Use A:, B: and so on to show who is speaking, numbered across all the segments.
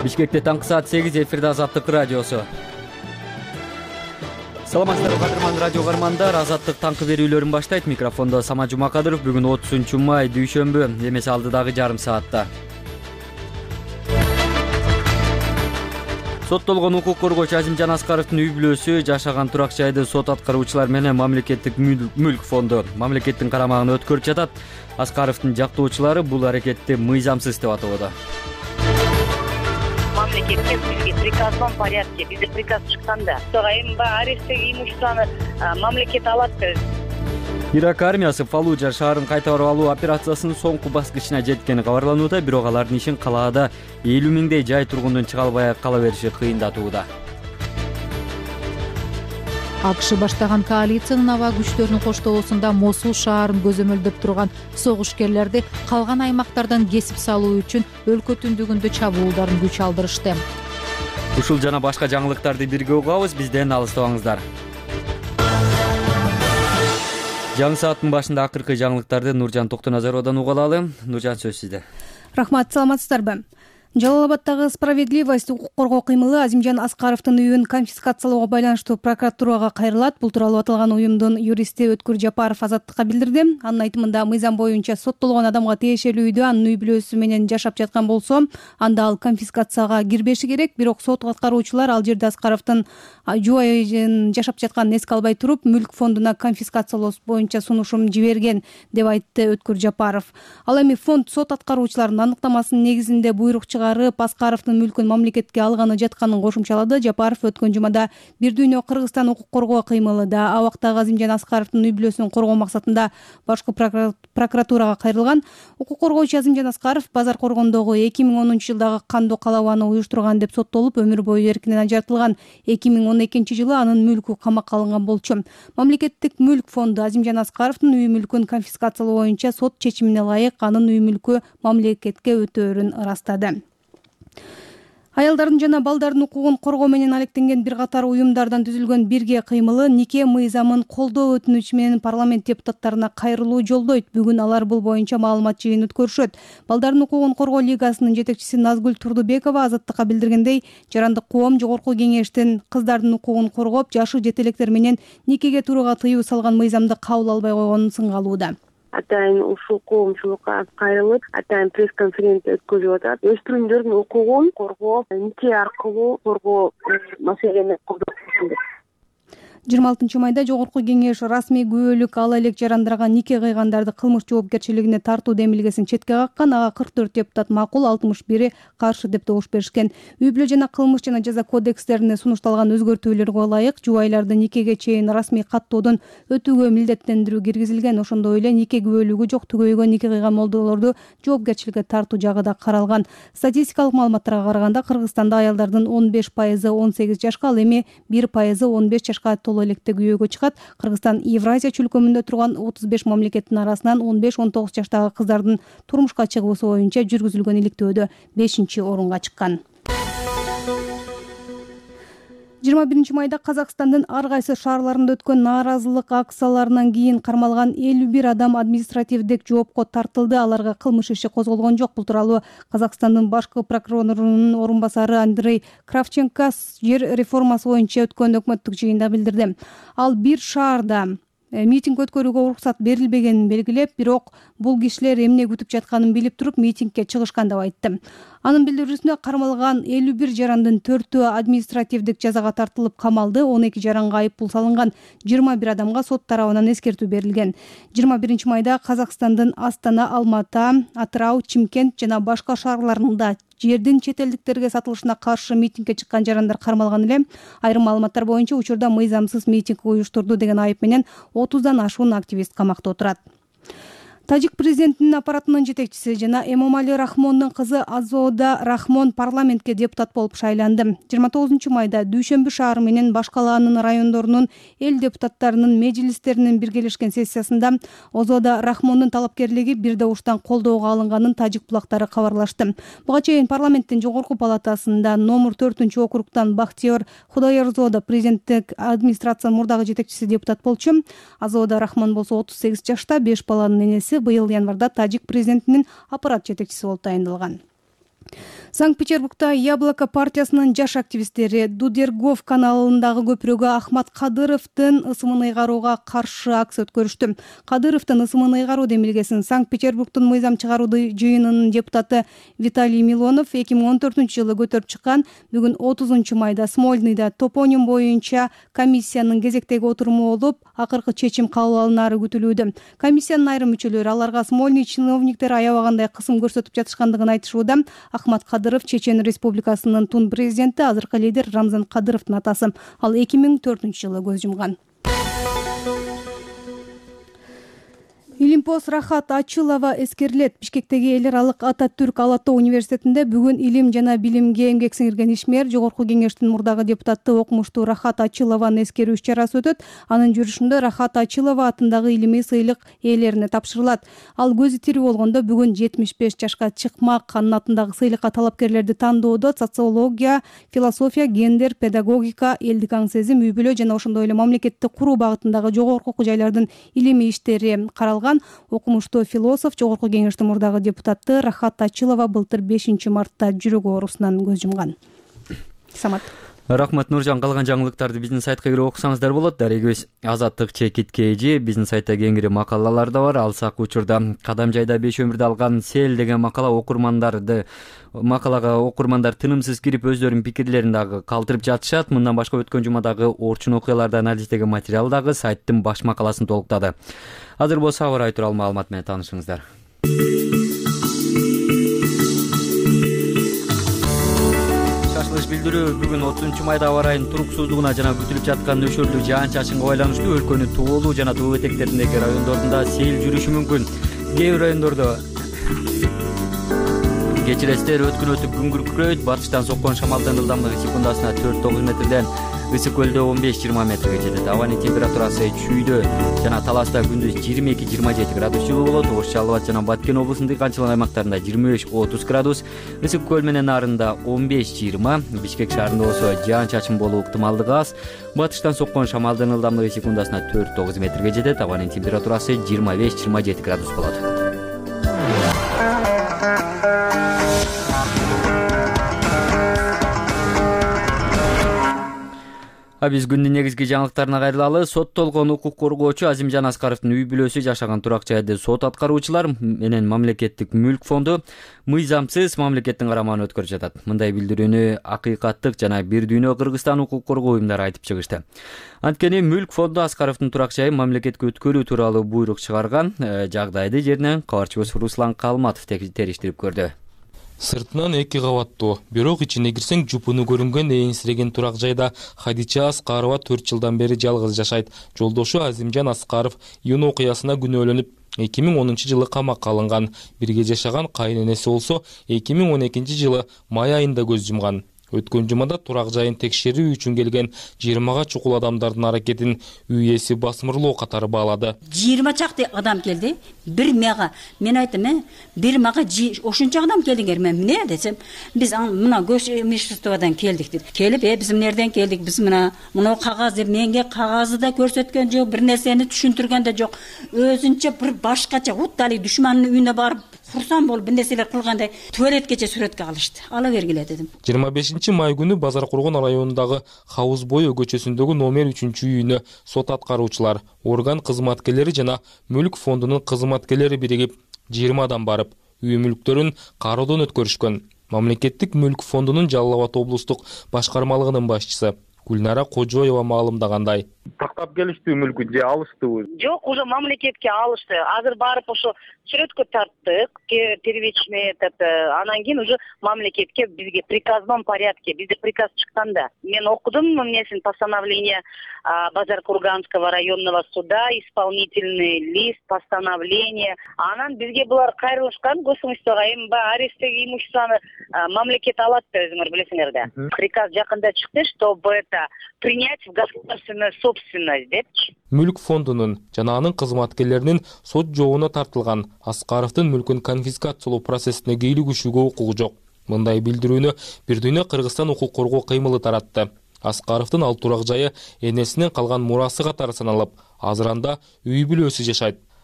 A: Бишкекте таңкы саат 8 эфирде Азаттык радиосу. Саламатсыздарбы кадырман радио угармандар, Азаттык таңкы берүүлөрүн баштайт. Микрофондо Самат Жумакадыров. Бүгүн 30 май дүйшөмбү. Эмесе алдыдагы жарым саатта. Соттолгон укук коргоочу Азимжан Аскаровдун үй бүлөсү жашаган турак жайды сот аткаруучулар менен мамлекеттик мүлк фонду мамлекеттин карамагына өткөрүп жатат. Аскаровдун жактоочулары бул аракетти мыйзамсыз деп атоодо.
B: Мамлекетке бизге приказном порядке, бизде приказ чыкканда, эми аресттеги имуществоны мамлекет алат.
A: Ирак армиясы Фаллужа шаарын кайтарып алуу операциясынын соңку баскычына жеткени кабарланууда, бирок алардын ишин калаада 50 миңдей жай тургундун чыга албай кала бериши кыйындатууда.
C: АКШ баштаган коалициянын аба күчтөрүнүн коштоосунда Мосул шаарын көзөмөлдөп турган согушкерлерди калган аймактардан кесип салуу үчүн өлкө түндүгүндө чабуулдарын күч алдырышты.
A: Ушул жана башка жаңылыктарды бирге угабыз, бизден алыстабаңыздар. Жаңы сааттын башында акыркы жаңылыктарды Нуржан Токтоназаровдон угалалы. Нуржан, сөз сизде.
D: Рахмат, саламатсыздарбы? Жалал-Абадтагы справедливость укук коргоо кыймылы Азимжан Аскаровдун үйүн конфискациялоого байланыштуу прокуратурага кайрылат. Бул тууралуу аталган уюмдун юристи Өткүр Жапаров Азаттыкка билдирди. Анын айтымында, мыйзам боюнча соттолгон адамга тиешелүү үйдө анын үй бүлөсү менен жашап жаткан болсо, анда ал конфискацияга кирбеши керек. Бирок сот аткаруучулар ал жерде Аскаровдун жубайын жашап жатканын эске албай туруп, мүлк фондуна конфискациялоо боюнча сунушум жиберген деп айтты Өткүр Жапаров. Ал эми фонд сот аткаруучуларынын аныктамасынын негизинде буйрук Аскаровдун мүлкүн мамлекетке алганы жатканын кошумчалады. Жапаров өткөн жумада Бир дүйнө Кыргызстан укук коргоо кыймылы да абактагы Азимжан Аскаровдун үй бүлөсүн коргоо максатында башкы прокуратурага кайрылган. Укук коргоочу Азимжан Аскаров базар коргондогу 2010 жылдагы кандуу калабаны уюштурган деп соттолуп, өмүр бою эркинен ажыратылган. 2012 жылы анын мүлкү камакка алынган болчу. Мамлекеттик мүлк фонду Азимжан Аскаровдун үй мүлкүн конфискациялоо боюнча сот чечимине ылайык анын үй мүлкү мамлекетке өтөөрүн ырастады. Аялдардын жана балдардын укугун коргоо менен алектенген бир катар уюмдардан түзүлгөн бирге кыймылы нике мыйзамын колдоо өтүнүчү менен парламент депутаттарына кайрылуу жолдойт. Бүгүн алар бул боюнча маалымат жыйын өткөрүшөт. Балдардын укугун коргоо лигасынын жетекчиси Назгүл Турдубекова Азаттыкка билдиргендей, Жарандык коом жогорку кеңештин кыздардын укугун коргоп, жашы жете электер менен никеге турууга тыюу салган мыйзамды кабыл албай койгонун сынга алууда.
E: Атайын ушул коомчулукка кайрылып, атайын пресс-конференция өткөзүп атат. Өспүрүмдөрдүн укугун коргоо, нике аркылуу коргоо маселени колдоп
D: 26 майда жогорку кеңеш расмий күбөлүк ала элек жарандырга нике кыйгандарды кылмыш жоопкерчилигине тартуу демилгесин четке каккан. Ага 44 депутат макул, 61 каршы деп добуш беришкен. Үй бүлө жана кылмыш жана жаза кодекстерине сунушталган өзгөртүүлөргө ылайык жубайларды никеге чейин расмий каттоодон өтүүгө милдеттендирүү киргизилген. Ошондой эле нике күбөлүгү жок түгөйгө нике кыйган молдолорду жоопкерчиликке тартуу жагы да каралган. Статистикалык маалыматтарга караганда Кыргызстанда аялдардын 15% 18 жашка, ал эми 1% 15 жашка электе күйөөгө чыгат. Кыргызстан Евразия чөлкөмүндө турган 35 мамлекеттин арасынан 15-19 жаштагы кыздардын турмушка чыгуусу боюнча жүргүзүлгөн иликтөөдө 5-орунга чыккан. 21 майда Казакстандын ар кайсы шаарларында өткөн нааразылык акцияларынан кийин кармалган 51 адам административдик жоопко тартылды. Аларга кылмыш иши козголгон жок. Бул тууралуу Казакстандын башкы прокурорунун орун басары Андрей Кравченко жер реформасы боюнча өткөн өкмөттүк жыйында билдирди. Ал бир шаарда митинг өткөрүүгө уруксат берилбегенин белгилеп, бирок бул кишилер эмне күтүп жатканын билип туруп митингге чыгышкан деп айтты. Анын билдирүүсүнө кармалган 51 жарандын 4-өө административдик жазага тартылып камалды. 12 жаранга айыппул салынган. 21 адамга сот тарабынан эскертүү берилген. 21 майда Казакстандын Астана, Алматы, Атырау, Чимкент жана башка шаарларында жердин чет элдиктерге сатылышына каршы митингге чыккан жарандар кармалган эле. Айрым маалыматтар боюнча учурда мыйзамсыз митинг уюштурду деген айып менен 30дан ашуун активист камакта отурат. Тажик президентинин аппаратынын жетекчиси жана Эмомали Рахмондун кызы Азода Рахмон парламентке депутат болуп шайланды. 29 майда Дүйшөмбү шаары менен башкалаанын райондорунун эл депутаттарынын мejlisтеринин биргелешкен сессиясында Азода Рахмондун талапкерлиги бир добуштан колдоого алынганын тажик булактары кабарлашты. Буга чейин парламенттин жогорку палатасында номер 4-округтан Бахтиер Худайерзода президенттик администрациянын мурдагы жетекчиси депутат болчу. Азода Рахмон болсо 38 жашта, 5 баланын энеси. Быйыл январда тажик президентинин аппарат жетекчиси болуп тайындалган. Санкт-Петербургда Яблоко партиясынын жаш активисттери Дудергов каналындагы көпүрөгө Ахмат Кадыровдун ысымын ыйгарууга каршы акция өткөрүштү. Кадыровдун ысымын ыйгаруу демилгесин Санкт-Петербургдун мыйзам чыгаруу жыйынынын депутаты Виталий Милонов 2014-жылы көтөрүп чыккан. Бүгүн 30 майда Смольныйда топоним боюнча комиссиянын кезектеги отуруму болуп, акыркы чечим кабыл алынары күтүлүүдө. Комиссиянын айрым мүчөлөрү аларга Смольный чиновниктер аябагандай кысым көрсөтүп жатышкандыгын айтышууда. Ахмат Кадыров Чечен Республикасынын тун президенти, азыркы лидер Рамзан Кадыровдун атасы. Ал 2004-жылы көз жумган. Илимпоз Рахат Ачылова эскерилет. Бишкектеги эл аралык Ататүрк Ала Тоо университетинде бүгүн илим жана билимге эмгек сиңирген ишмер, жогорку кеңештин мурдагы депутаты окумуштуу Рахат Ачылованын эскерүү иш-чарасы өтөт. Анын жүрүшүндө Рахат Ачылова атындагы илимий сыйлык ээлерине тапшырылат. Ал көзү тирүү болгондо бүгүн 75 жашка чыкмак. Анын атындагы сыйлыкка талапкерлерди тандоодо социология, философия, гендер, педагогика, элдик аң сезим, үй бүлө жана ошондой эле мамлекетти куруу багытындагы жогорку окуу жайлардын илимий иштери каралган. Окумуштуу философ, жогорку кеңештин мурдагы депутаты Рахат Ачылова былтыр 5-мартта жүрөк оорусунан көз жумган. Самат.
A: Рахмат Нуржан. Калган жаңылыктарды биздин сайтка кирип окусаңыздар болот. Дарегибиз Азаттык Чекиткейжи. Биздин сайтта кеңири макалалар да бар. Алсак учурда Кадам жайда 5 өмүрдө алган сел деген макалага окурмандар тынымсыз кирип өздөрүнүн пикирлерин дагы калтырып жатышат. Мындан башка өткөн жумадагы орчун окуяларды анализдеген материал дагы сайттын баш макаласын толуктады. Азыр болсо аба ырайы тууралуу маалымат менен таанышыңыздар. Шашылыш билдирүү бүгүн 30-майда аба ырайынын туруксуздугуна жана күтүлүп жаткан нөшөрлүү жаан-чачынга байланыштуу өлкөнүн Тоолуу жана Тоо этектериндеги райондорунда сел жүрүшү мүмкүн. Кээ бир райондордо кечиресиздер өткүнөтүп күн күркүрөйт. Батыштан соккон шамалдын ылдамдыгы секундасына 4-9 метрден, ысык көлдө 15-20 метрге жетет. Абанын температурасы чүйдө жана Таласта күндүз 22-27 градус жылуу болот. Ош, Жалал Абад жана Баткен облусунун дыйканчылык аймактарында 25-30 градус, ысык көл менен нарында 15-20, Бишкек шаарында болсо жаан-чачын болуу ыктымалдыгы аз. Батыштан соккон шамалдын ылдамдыгы секундасына 4-9 метрге жетет. Абанын температурасы 25-27 градус болот. Биз күндүн негизги жаңылыктарына кайрылалы. Соттолгон укук коргоочу Азимжан Аскаровдун үй бүлөсү жашаган турак жайды сот аткаруучулар менен мамлекеттик мүлк фонду мыйзамсыз мамлекеттин карамагына өткөрүп жатат. Мындай билдирүүнү Акыйкаттык жана Бир дүйнө Кыргызстан укук коргоо уюмдары айтып чыгышты. Анткени мүлк фонду Аскаровдун турак жайын мамлекетке өткөрүү тууралуу буйрук чыгарган. Жагдайды жеринен кабарчыбыз Руслан Калматов териштирип көрдү.
F: Сыртынан 2 кабаттуу, бирок ичине кирсең жупуну көрүнгөн эйинсиреген турак жайда Хадича Аскарова 4 жылдан бери жалгыз жашайт. Жолдошу Азимжан Аскаров июнь окуясына күнөөлөнүп 2010-жылы камакка алынган. Бирге жашаган кайненеси болсо 2012 жылы май айында көз жумган. Өткөн жумада турак жайын текшерүү үчүн келген 20га чукул адамдардын аракетин үй ээси басмырлоо катары баалады.
G: 20 чакты адам келди. Бир мага мен айттым, бир мага ошончо адам келдиңер, мен эмне десем, биз мына Госимуществодан келдик деп. Келип, биз эмнерден келдик? Биз мына кагаз деп менге кагазды да көрсөткөн жок, бир нерсени түшүндүргөн да жок. Өзүнчө бир башкача уттали душмандын үйүнө барып курсан болуп бир нерселер кылгандай туалеткече сүрөткө алышты. Ала бергиле дедим.
F: 25-май күнү Базар Кургон районундагы Хауыз бою көчөсүндөгү номер 3-үйүнө сот аткаруучулар, орган кызматкерлери жана мүлк фондунун кызматкерлери биригип 20 адам барып, үй мүлктөрүн кароодон өткөрүшкөн. Мамлекеттик мүлк фондунун Жалал Абад облустук башкармалыгынын башчысы Гүлнара Кожоева маалымдагандай.
H: Тактап келиштүү мүлкү же алыштыбы?
B: Жок, уже мамлекетке алышты. Азыр барып ошо сүрөткө тарттык, первичный анан кийин уже мамлекетке бизге приказном порядке, бизде приказ чыкканда. Мен окудум эмнесин, постановление Базар-Курганского районного суда, исполнительный лист, постановление. Анан бизге булар кайрылышкан, Госимуществого, эми баягы аресттеги имуществоны мамлекет алат да, өзүңөр билесиңер да. Приказ жакында чыкты, чтобы это принять в государственную собственность депчи.
F: Мүлк фондунун жана анын кызматкерлеринин сот жообуна тартылган Аскаровдун мүлкүн конфискациялоо процессине кийлигишүүгө укугу жок. Мындай билдирүүнү Бир дүйнө Кыргызстан укук коргоо кыймылы таратты. Аскаровдун ал турак жайы энесинен калган мурасы катары саналып, азыр анда үй бүлөсү жашайт.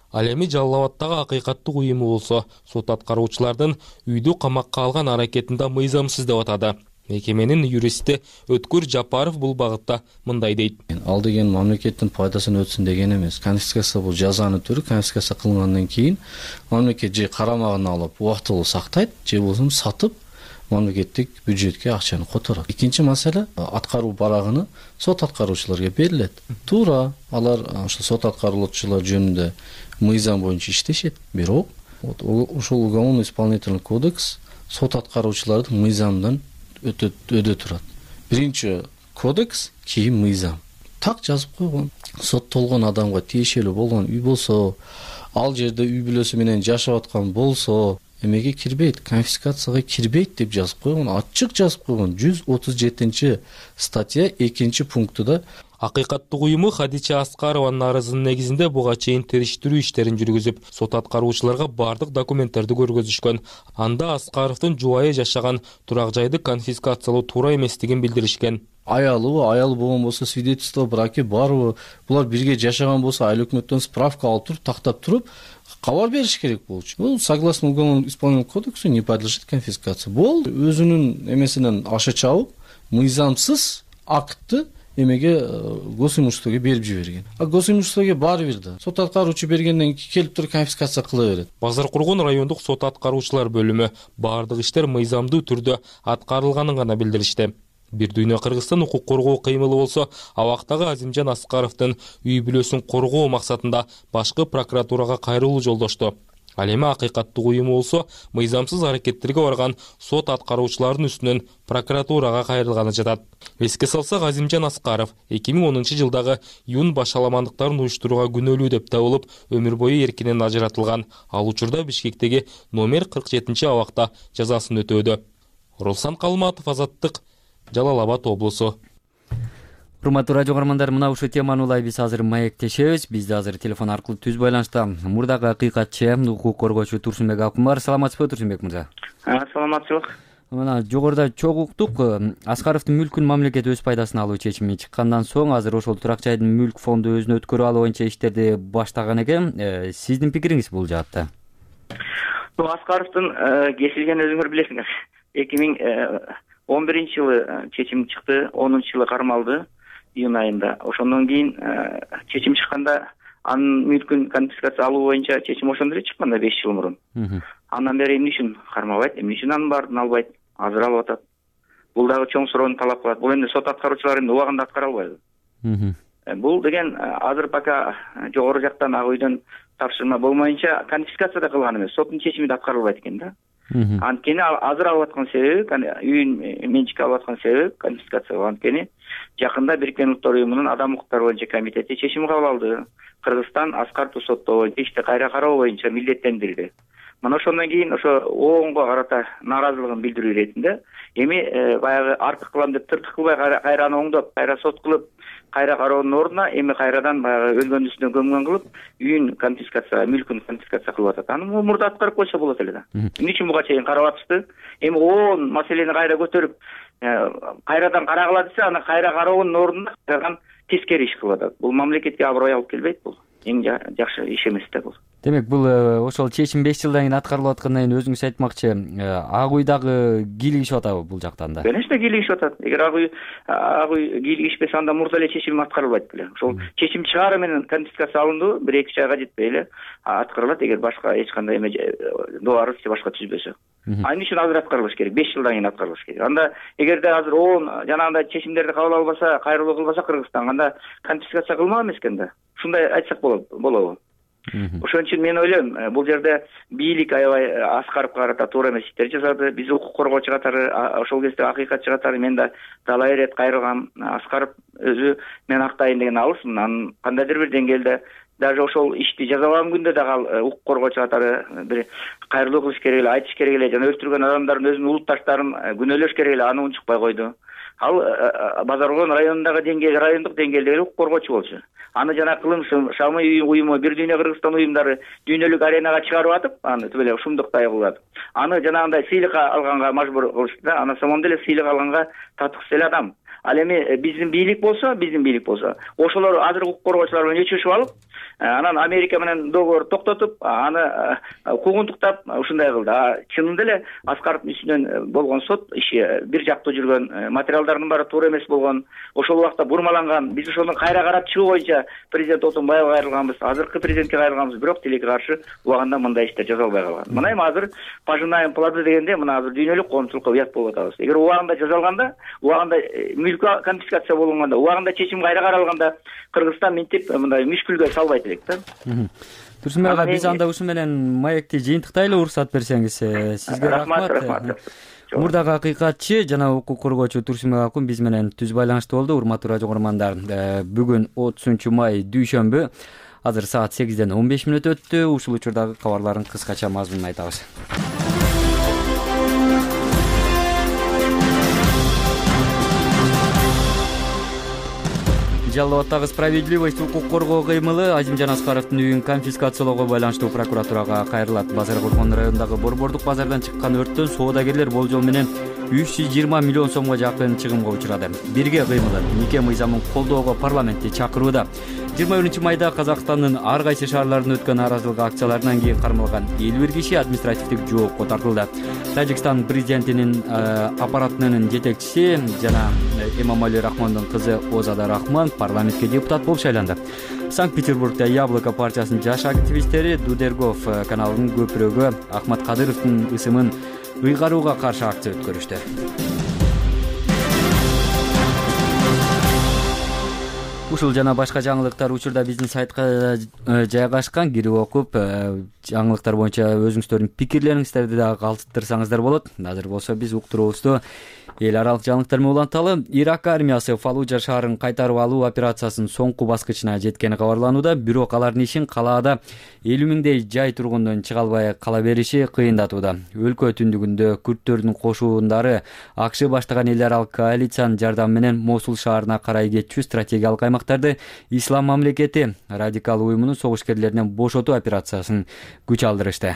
F: Ал эми Жалал Абадтагы акыйкаттык уюму болсо сот аткаруучулардын үйдү камакка алган аракетинде мыйзамсыз деп атады. Мекеменин юристи Өткүр Жапаров бул багытта мындай дейт.
I: Ал деген мамлекеттин пайдасын өтсүн деген эмес. Конфискация бул жазанын түрү. Конфискация кылынгандан кийин мамлекет же карамагына алып убактылуу сактайт, же болбосо сатып мамлекеттик бюджетке акчаны которот. Экинчи маселе аткаруу барагыны сот аткаруучуларга берилет. Туура, алар ошо сот аткаруучулар жөнүндө мыйзам боюнча иштешет. Бирок ушул уголовно-исполнительный кодекс сот аткаруучулардын мыйзамдан өдө турат. Биринчи кодекс, кийин мыйзам. Так жазып койгон. Соттолгон адамга тиешелүү болгон үй болсо, ал жерде үй бүлөсү менен жашап аткан болсо, эмеге кирбейт, конфискацияга кирбейт деп жазып койгон, ачык жазып койгон. 137 статья 2 пунктуда
F: Акыйкаттык уюму Хадича Аскарованын арызынын негизинде буга чейин териштирүү иштерин жүргүзүп, сот аткаруучуларга бардык документтерди көргөзүшкөн. Анда Аскаровдун жубайы жашаган турак жайды конфискациялоо туура эместигин билдиришкен.
I: Аялыбы, аял болгон болсо свидетельство браки барбы, булар бирге жашаган болсо айыл өкмөттөн справка алып туруп, тактап туруп, кабар бериш керек болчу. Бул согласно уголовно-исполнительному кодексу не подлежит конфискации. Бул өзүнүн эмесинен аша чабып, мыйзамсыз актты эмеге госимуществого берип жиберген. А госимуществого баары бир да. Сот аткаруучу бергенден келип туруп конфискация кыла берет.
F: Базаркургон райондук сот аткаруучулар бөлүмү баардык иштер мыйзамдуу түрдө аткарылганын гана билдиришти. Бир дүйнө Кыргызстан укук коргоо кыймылы болсо, абактагы Азимжан Аскаровдун үй бүлөсүн коргоо максатында башкы прокуратурага кайрылуу жолдошту. Ал эми акыйкаттык уюму болсо, мыйзамсыз аракеттерге барган сот аткаруучулардын үстүнөн прокуратурага кайрылганы жатат. Эске салсак, Азимжан Аскаров 2010 жылдагы юн башаламандыктарын уюштурууга күнөөлүү деп табылып, өмүр бою эркинен ажыратылган. Ал учурда Бишкектеги номер 47 абакта жазасын өтөөдө. Руслан Калматов, Азаттык, Жалал Абад облусу.
A: Урматтуу радио көрөрмандар, мына ушул теманы улай биз азыр маектешебиз. Бизде азыр телефон аркылуу түз байланышта мурдагы акыйкатчы, укук коргоочу Турсунбек Акын бар. Саламатсызбы, Турсунбек мырза?
J: Саламатчылык.
A: Мына жогоруда чогуу уктук, Аскаровдун мүлкүн мамлекет өз пайдасына алуу чечими чыккандан соң азыр ошол турак жайдын мүлк фонду өзүнө өткөрүп алуу боюнча иштерди баштаган экен. Сиздин пикириңиз бул жаатта?
J: Аскаровдун кесилген өзүңөр билесиңер. 2011 жылы чечим чыкты, 10 жылы кармалды июнь айында. Ошондон кийин чечим чыкканда анын мүлкүн конфискация алуу боюнча чечим ошондо эле чыкканда 5 жыл мурун. Андан бери эмне үчүн кармабайт, эмне үчүн анын баарын албайт, азыр алып атат. Бул дагы чоң суроону талап кылат. Бул эмне сот аткаруучулар эмне убагында аткара албайбы? Бул деген азыр пока жогору жактан ак үйдөн тапшырма болмоюнча конфискация да кылган эмес, соттун чечими да аткарылбайт экен да. Анткени азыр алып аткан себеби, үйүн менчикке алып аткан себеби конфискация болгон. Анткени жакында Бириккен Улуттар Уюмунун Адам укуктары боюнча комитети чечим кабыл алды. Кыргызстан Аскаровду соттоо боюнча ишти кайра кароо боюнча милдеттендирди. Мына ошондон кийин ошо оонго карата нааразылыгын билдирүү иретинде эми баягы артык кылам деп тыртык кылбай кайра аны оңдоп, кайра сот кылып, кайра кароонун ордуна эми кайрадан баягы өлгөн үстүнө көмгөн кылып, үйүн конфискация, мүлкүн конфискация кылып атат. Аны мурда аткарып койсо болот эле да. Эмне үчүн буга чейин карап атышты? Эми оон маселени кайра көтөрүп, кайрадан карагыла десе, аны кайра кароонун ордуна кайрадан тескери иш кылып атат. Бул мамлекетке аброй алып келбейт бул. Эң жакшы иш эмес да бул.
A: Демек, бул ошол чечим 5 жылдан кийин аткарылып аткандан кийин өзүңүз айтмакчы, ак уйдагы кийлигишип атабы бул жактан да?
J: Конечно, кийлигишип атат. Эгер ак уй кийлигишпесе, анда мурда эле чечим аткарылбайт беле. Ошол чечим чыгаары менен конфискация алынды, 1-2 айга жетпей эле аткарылат, эгер башка эч кандай эме доору же башка түзбөсө. Анын үчүн азыр аткарылыш керек, 5 жылдан кийин аткарылыш керек. Анда эгерде азыр оон жанагындай чечимдерди кабыл албаса, кайрылуу кылбаса Кыргызстан, анда конфискация кылмак эмес экен да. Ушундай айтсак болобу? Ошон үчүн мен ойлойм, бул жерде бийлик аябай Аскаровго карата туура эмес иштер жасады. Биз укук коргоочу катары, ошол кезде акыйкатчы катары мен да талай ирет кайрылгам. Аскаров өзү мен актайын деген алысмын. Анын кандайдыр бир деңгээлде даже ошол ишти жазалаган күндө дагы укук коргоочу катары бир кайрылуу кылыш керек эле, айтыш керек эле, жана өлтүргөн адамдардын өзүнүн улутташтарын күнөөлөш керек эле, аны унчукпай койду. Ал Базаркулон районундагы райондук деңгээлдеги укук коргоочу болчу. Аны жана кылым Шамы уюму, Бир дүйнө Кыргызстан уюмдары дүйнөлүк аренага чыгарып атып, аны түбөлө ушундуктай кылып атып. Аны жанагындай сыйлык алганга мажбур кылышты да. Аны самом деле сыйлык алганга татыксыз эле адам. Ал эми биздин бийлик болсо, ошолор азыр укук коргоочулар менен өчүшүп алып, анан Америка менен договорду токтотуп аны куугунтуктап ушундай кылды. Чынында эле Аскаровдун үстүнөн болгон сот иши бир жактуу жүргөн, материалдардын баары туура эмес болгон, ошол убакта бурмаланган. Биз ошону кайра карап чыгуу боюнча президент Отунбаевга кайрылганбыз, азыркы президентке кайрылганбыз, бирок тилекке каршы убагында мындай иштер жасалбай калган. Мына эми азыр пожинаем плоды дегенде мына азыр дүйнөлүк коомчулукка уят болуп атабыз. Эгер убагында жасалганда, убагында мүлкү конфискация болгондо, убагында чечим кайра каралганда Кыргызстан минтип мындай мүшкүлгө салбайт элек да.
A: Турсунбек ага, биз анда ушу менен маекти жыйынтыктайлы, уруксат берсеңиз. Сизге рахмат. Мурдагы акыйкатчы жана укук коргоочу Турсунбек Акун биз менен түз байланышта болду. Урматтуу радио көрөрмандар, бүгүн 30 май дүйшөмбү, азыр саат 8ден 15 мүнөт өттү. Ушул учурдагы кабарлардын кыскача мазмунун айтабыз. Жалал Абаддагы справедливость укук коргоо кыймылы Азимжан Аскаровдун үйүн конфискациялоого байланыштуу прокуратурага кайрылат. Базаркулкон районундагы Борбордук базардан чыккан өрттөн соодагерлер болжол менен 320 миллион сомго жакын чыгымга учурады. Бирге кыймылы нике мыйзамын колдоого парламентти чакырууда. 21 майда Казакстандын ар кайсы шаарларында өткөн нааразылык акцияларынан кийин кармалган 51 киши административдик жоопко тартылды. Тажикстан президентинин аппаратынын жетекчиси жана Эмомали Рахмондун кызы Озада Рахман парламентке депутат болуп шайланды. Санкт-Петербургда Яблоко партиясынын жаш активисттери Дудергов каналынын көпүрөгү Ахмат Кадыровдун ысымын ыйгарууга каршы акция өткөрүштү. Ушул жана башка жаңылыктар учурда биздин сайтка жайгашкан. Кирип окуп, жаңылыктар боюнча өзүңүздөрдүн пикирлериңиздерди дагы калтырсаңыздар болот. Азыр болсо биз уктуруубузду эл аралык жаңылыктар менен уланталы. Ирак армиясы Фаллужа шаарын кайтарып алуу операциясынын соңку баскычына жеткени кабарланууда. Бирок алардын ишин калаада 50 миңдей жай тургундун чыга албай кала бериши кыйындатууда. Өлкө түндүгүндө күрттөрдүн кошуундары АКШ баштаган эл аралык коалициянын жардамы менен Мосул шаарына карай кетчү стратегиялык аймактарды Ислам мамлекети радикал уюмунун согушкерлеринен бошотуу операциясын күч алдырышты.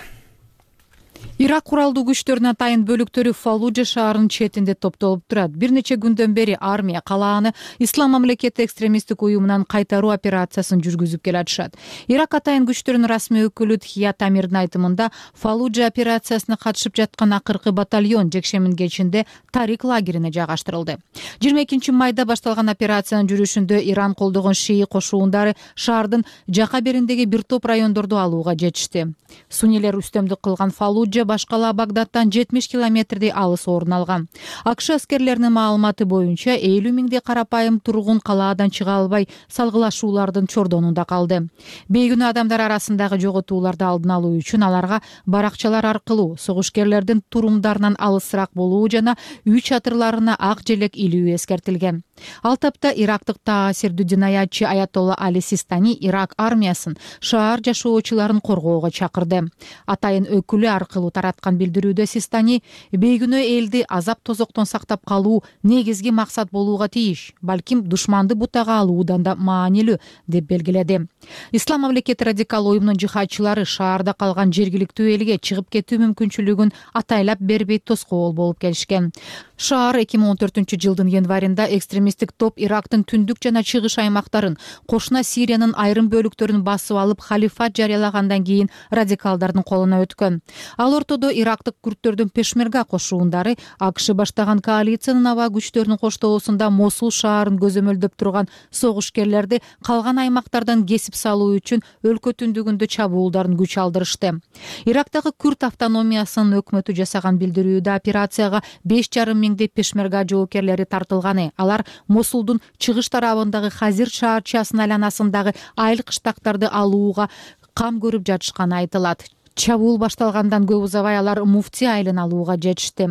C: Ирак куралдуу күчтөрүнүн атайын бөлүктөрү Фаллужа шаарынын четинде топтолуп турат. Бир нече күндөн бери армия калааны Ислам мамлекети экстремисттик уюмунан кайтаруу операциясын жүргүзүп келатышат. Ирак атайын күчтөрүнүн расмий өкүлү Тхия Тамирдин айтымында Фаллужа операциясына катышып жаткан акыркы батальон жекшембинин кечинде Тарик лагерине жайгаштырылды. 22 майда башталган операциянын жүрүшүндө Иран колдогон шии кошуундары шаардын жака бериндеги бир топ райондорду алууга жетишти. Суннилер үстөмдүк кылган Фаллужа башкала Багдадтан 70 километрдей алыс орун алган. АКШ аскерлеринин маалыматы боюнча 50 миңдей карапайым тургун калаадан чыга албай салгылашуулардын чордонунда калды. Бейгүнөө адамдар арасындагы жоготууларды алдын алуу үчүн аларга баракчалар аркылуу согушкерлердин турумдарынан алысыраак болуу жана үй чатырларына ак желек илүү эскертилген. Ал тапта ирактык таасирдүү динаятчы Аятолла Али Систани Ирак армиясын шаар жашоочуларын коргоого чакырды. Атайын өкүлү аркылуу тараткан билдирүүдө Систани бейгүнөө элди азап тозоктон сактап калуу негизги максат болууга тийиш, балким душманды бутага алуудан да маанилүү деп белгиледи. Ислам мамлекети радикал уюмунун жихадчылары шаарда калган жергиликтүү элге чыгып кетүү мүмкүнчүлүгүн атайлап бербей тоскоол болуп келишкен. Шаар 2014 жылдын январында экстремисттик топ Ирактын түндүк жана чыгыш аймактарын, кошуна Сириянын айрым бөлүктөрүн басып алып халифат жарыялагандан кийин радикалдардын колуна өткөн. Ал ортодо ирактык күрттөрдүн пешмерга кошуундары АКШ баштаган коалициянын аба күчтөрүнүн коштоосунда Мосул шаарын көзөмөлдөп турган согушкерлерди калган аймактардан кесип салуу үчүн өлкө түндүгүндө чабуулдарын күч алдырышты. Ирактагы күрт автономиясынын өкмөтү жасаган билдирүүдө операцияга 5,5 миңдей пешмерга жоокерлери тартылганы. Алар Мосулдун чыгыш тарабындагы Хазир шаарчасынын айланасындагы айыл кыштактарды алууга кам көрүп жатышканы айтылат. Чабуул башталгандан көп узабай алар Муфти айылын алууга жетишти.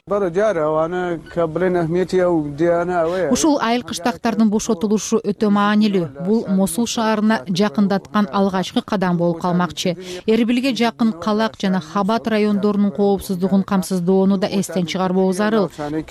C: Ушул айыл кыштактардын бошотулушу өтө маанилүү. Бул Мосул шаарына жакындаткан алгачкы кадам болуп калмакчы. Эрбилге жакын Калак жана Хабат райондорунун коопсуздугун камсыздоону да эстен чыгарбоо зарыл,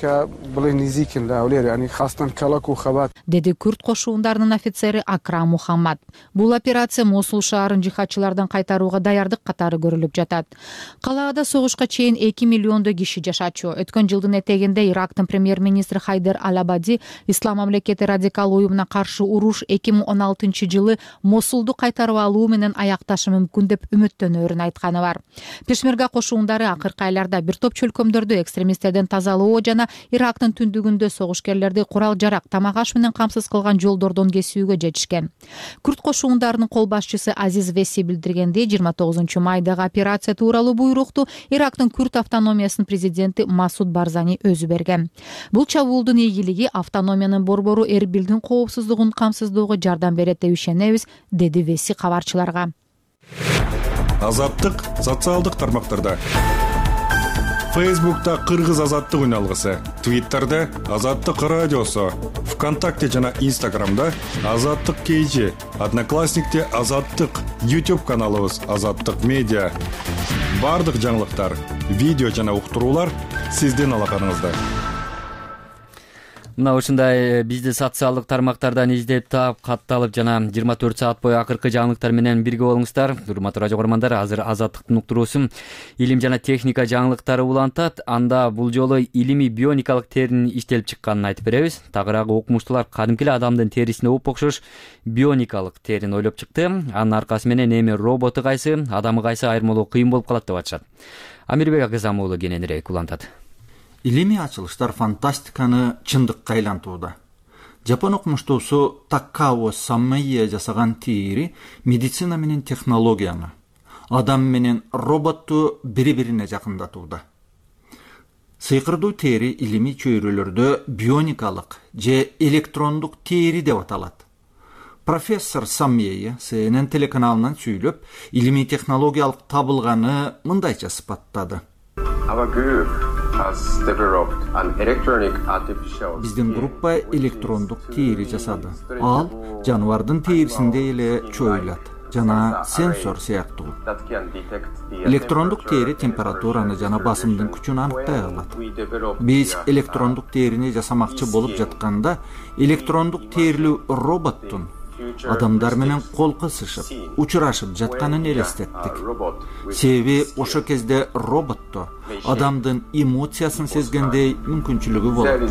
C: деди күрт кошуундарынын офицери Акрам Мухаммад. Бул операция Мосул шаарын жихадчылардан кайтарууга даярдык катары көрүлүп жатат. Калаада согушка чейин 2 миллиондой киши жашачу. өткөн жылдын этегинде Ирактын премьер-министри Хайдер Ал-Абади Ислам мамлекети радикал уюмуна каршы уруш 2016-жылы Мосулду кайтарып алуу менен аякташы мүмкүн деп үмүттөнөөрүн айтканы бар. Пешмерга кошуундары акыркы айларда бир топ чөлкөмдөрдү экстремисттерден тазалоо жана Ирактын түндүгүндө согушкерлерди курал жарак, тамак аш менен камсыз кылган жолдордон кесүүгө жетишкен. Күрд кошуундарынын кол башчысы Азиз Веси билдиргендей, 29-майдагы операция тууралуу буйрукту Ирактын Күрд автономиясынын президенти Масуд Барзани өзү берген. Бул чабуулдун ийгилиги автономиянын борбору Эрбилдин коопсуздугун камсыздоого жардам берет деп ишенебиз, деди Веси кабарчыларга.
K: Азаттык социалдык тармактарда. Фейсбукта Кыргыз азаттык үналгысы, Твиттерде Азаттык радиосу, ВКонтакте жана Инстаграмда Азаттык KG, Одноклассникте Азаттык, YouTube каналыбыз Азаттык медиа. Бардык жаңылыктар, видео жана уктуруулар сиздин алаканыңызда.
A: Мына ушундай бизди социалдык тармактардан издеп таап, катталып жана 24 саат бою акыркы жаңылыктар менен бирге болуңуздар. Урматтуу радио көрөрмандар, азыр Азаттыктын уктуруусу илим жана техника жаңылыктары улантат. Анда бул жолу илимий бионикалык теринин иштелип чыкканын айтып беребиз. Тагыраагы окумуштуулар кадимки эле адамдын терисине окшош бионикалык терини ойлоп чыкты. Анын аркасы менен эми роботу кайсы, адамы кайсы айырмалоо кыйын болуп калат деп атышат. Амирбек Акызам уулу кененирээк улантат.
L: Илимий ачылыштар фантастиканы чындыкка айлантууда. Жапон окумуштуусу Такао Саммейя жасаган теери медицина менен технологияны, адам менен роботту бири-бирине жакындатууда. Сыйкырдуу теери илимий чөйрөлөрдө бионикалык же электрондук теери деп аталат. Профессор Саммейя CNN телеканалынан сүйлөп, илимий технологиялык табылганы мындайча сыпаттады. Биздин группа электрондук теери жасады. Ал жаныбардын терисинде эле чөйлөт жана сенсор сыяктуу. Электрондук теери температураны жана басымдын күчүн аныктай алат. Биз электрондук терини жасамакчы болуп жатканда, электрондук теерлүү роботтун адамдар менен кол кысышып, учурашып жатканын элестеттик. Себеби ошо кезде роботто адамдын эмоциясын сезгендей мүмкүнчүлүгү болот.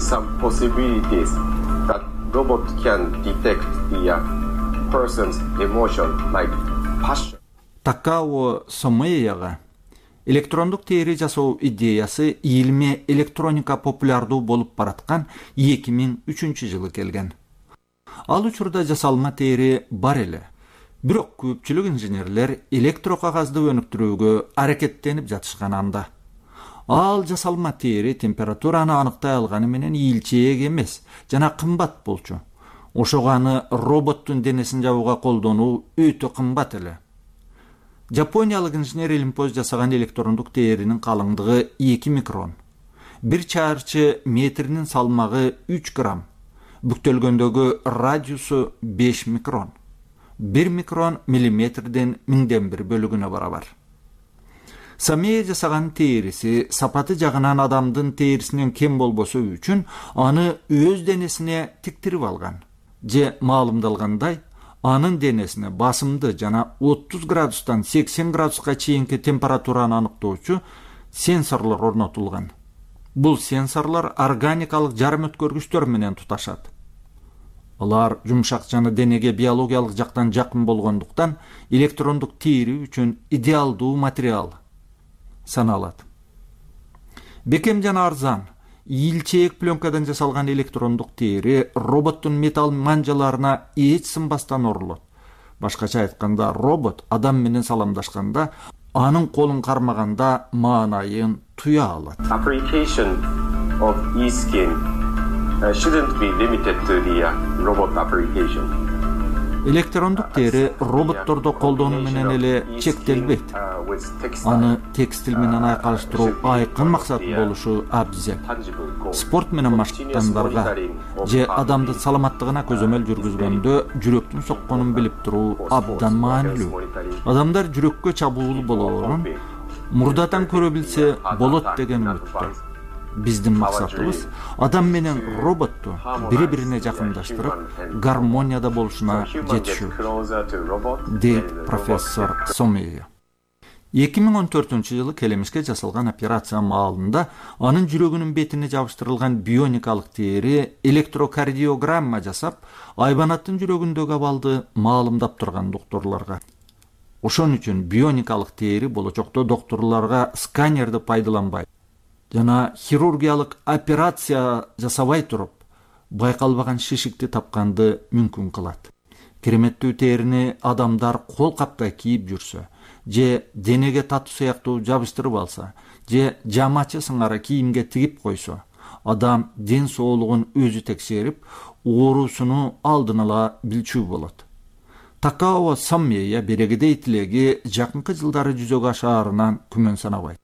L: Такао Саммейяга электрондук теери жасоо идеясы илме электроника популярдуу болуп бараткан 2003-жылы келген. Ал учурда жасалма теери бар эле. Бирок көпчүлүк инженерлер электрокагазды өнүктүрүүгө аракеттенип жатышкан анда. Ал жасалма теери температураны аныктай алганы менен ийилчээк эмес жана кымбат болчу. Ошого аны роботтун денесин жабууга колдонуу өтө кымбат эле. Жапониялык инженер Илимпоз жасаган электрондук тееринин калыңдыгы 2 микрон. 1 чарчы метринин салмагы 3 грамм. Бүктөлгөндөгү радиусу 5 микрон. 1 микрон миллиметрден 1000-1 бөлүгүнө барабар. Саммейя жасаган теериси сапаты жагынан адамдын теерисинен кем болбосу үчүн аны өз денесине тиктирип алган. Же маалымдалгандай, анын денесине басымды жана 30 градустан 80 градуска чейинки температураны аныктоочу сенсорлор орнотулган. Бул сенсорлор органикалык жарым өткөргүчтөр менен туташат. Алар жумшак жана денеге биологиялык жактан жакын болгондуктан электрондук теери үчүн идеалдуу материал саналат. Бекем жана арзан, ийилчээк пленкадан жасалган электрондук теери роботтун металл манжаларына эч сынбастан орулот. Башкача айтканда, робот адам менен саламдашканда, анын колун кармаганда маанайын туя алат.
M: Application of e-skin shouldn't be limited to the robot application.
L: Электрондук теери роботтордо колдонуу менен эле чектелбейт. Аны текстил менен айкалыштыруу айкын максат болушу абзел. Спорт менен машыктандарга же адамдын саламаттыгына көзөмөл жүргүзгөндө жүрөктүн сокконун билип туруу абдан маанилүү. Адамдар жүрөккө чабуулуу болоорун мурдадан көрө билсе болот деген үмүттө. Биздин максатыбыз адам менен роботту бири-бирине жакындаштырып, гармонияда болушуна жетишүү, дейт профессор Саммейя. 2014-жылы келемиске жасалган операция маалында анын жүрөгүнүн бетине жабыштырылган бионикалык тери электрокардиограмма жасап, айбанаттын жүрөгүндөгү абалды маалымдап турган докторлорго. Ошон үчүн бионикалык тери болочокто докторлорго сканерди пайдаланбай жана хирургиялык операция жасабай туруп, байкалбаган шишикти тапканды мүмкүн кылат. Кереметтүү терини адамдар кол каптай кийип жүрсө, же денеге татуу сыяктуу жабыштырып алса, же жамачы сыңары кийимге тигип койсо, адам ден соолугун өзү текшерип, оорусуну алдын ала билчү болот. Такао Саммея берегидей тилеги жакынкы жылдары жүзөгө ашаарынан күмөн санабайт.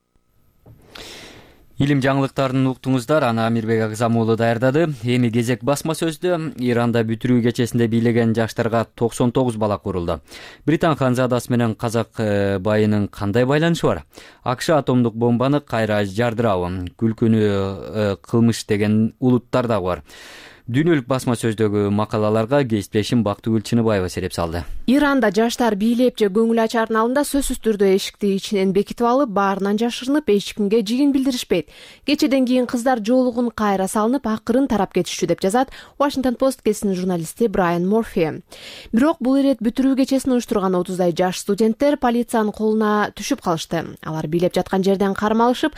A: Илим жаңылыктарын уктуңуздар, аны Амирбек Агзамуулу даярдады. Эми кезек басма сөздө. Иранда бүтүрүү кечесинде бийлеген жаштарга 99 бала курулду. Британ ханзадасы менен казак байынын кандай байланышы бар? АКШ атомдук бомбаны кайра жардырабы? Күлкүнү кылмыш деген улуттар да бар. Дүйнөлүк басма сөздөгү макалаларга кесиптешим Бактыгүл Чыныбаева сереп салды.
N: Иранда жаштар бийлеп же көңүл ачаардын алдында сөзсүз түрдө эшикти ичинен бекитип алып, баарынан жашырынып, эч кимге жигин билдиришпейт. Кечеден кийин кыздар жоолугун кайра салынып, акырын тарап кетишчү деп жазат Washington Post гезитинин журналисти Брайан Морфи. Бирок бул ирет бүтүрүү кечесин уюштурган 30дай жаш студенттер полициянын колуна түшүп калышты. Алар бийлеп жаткан жерден карма алышып,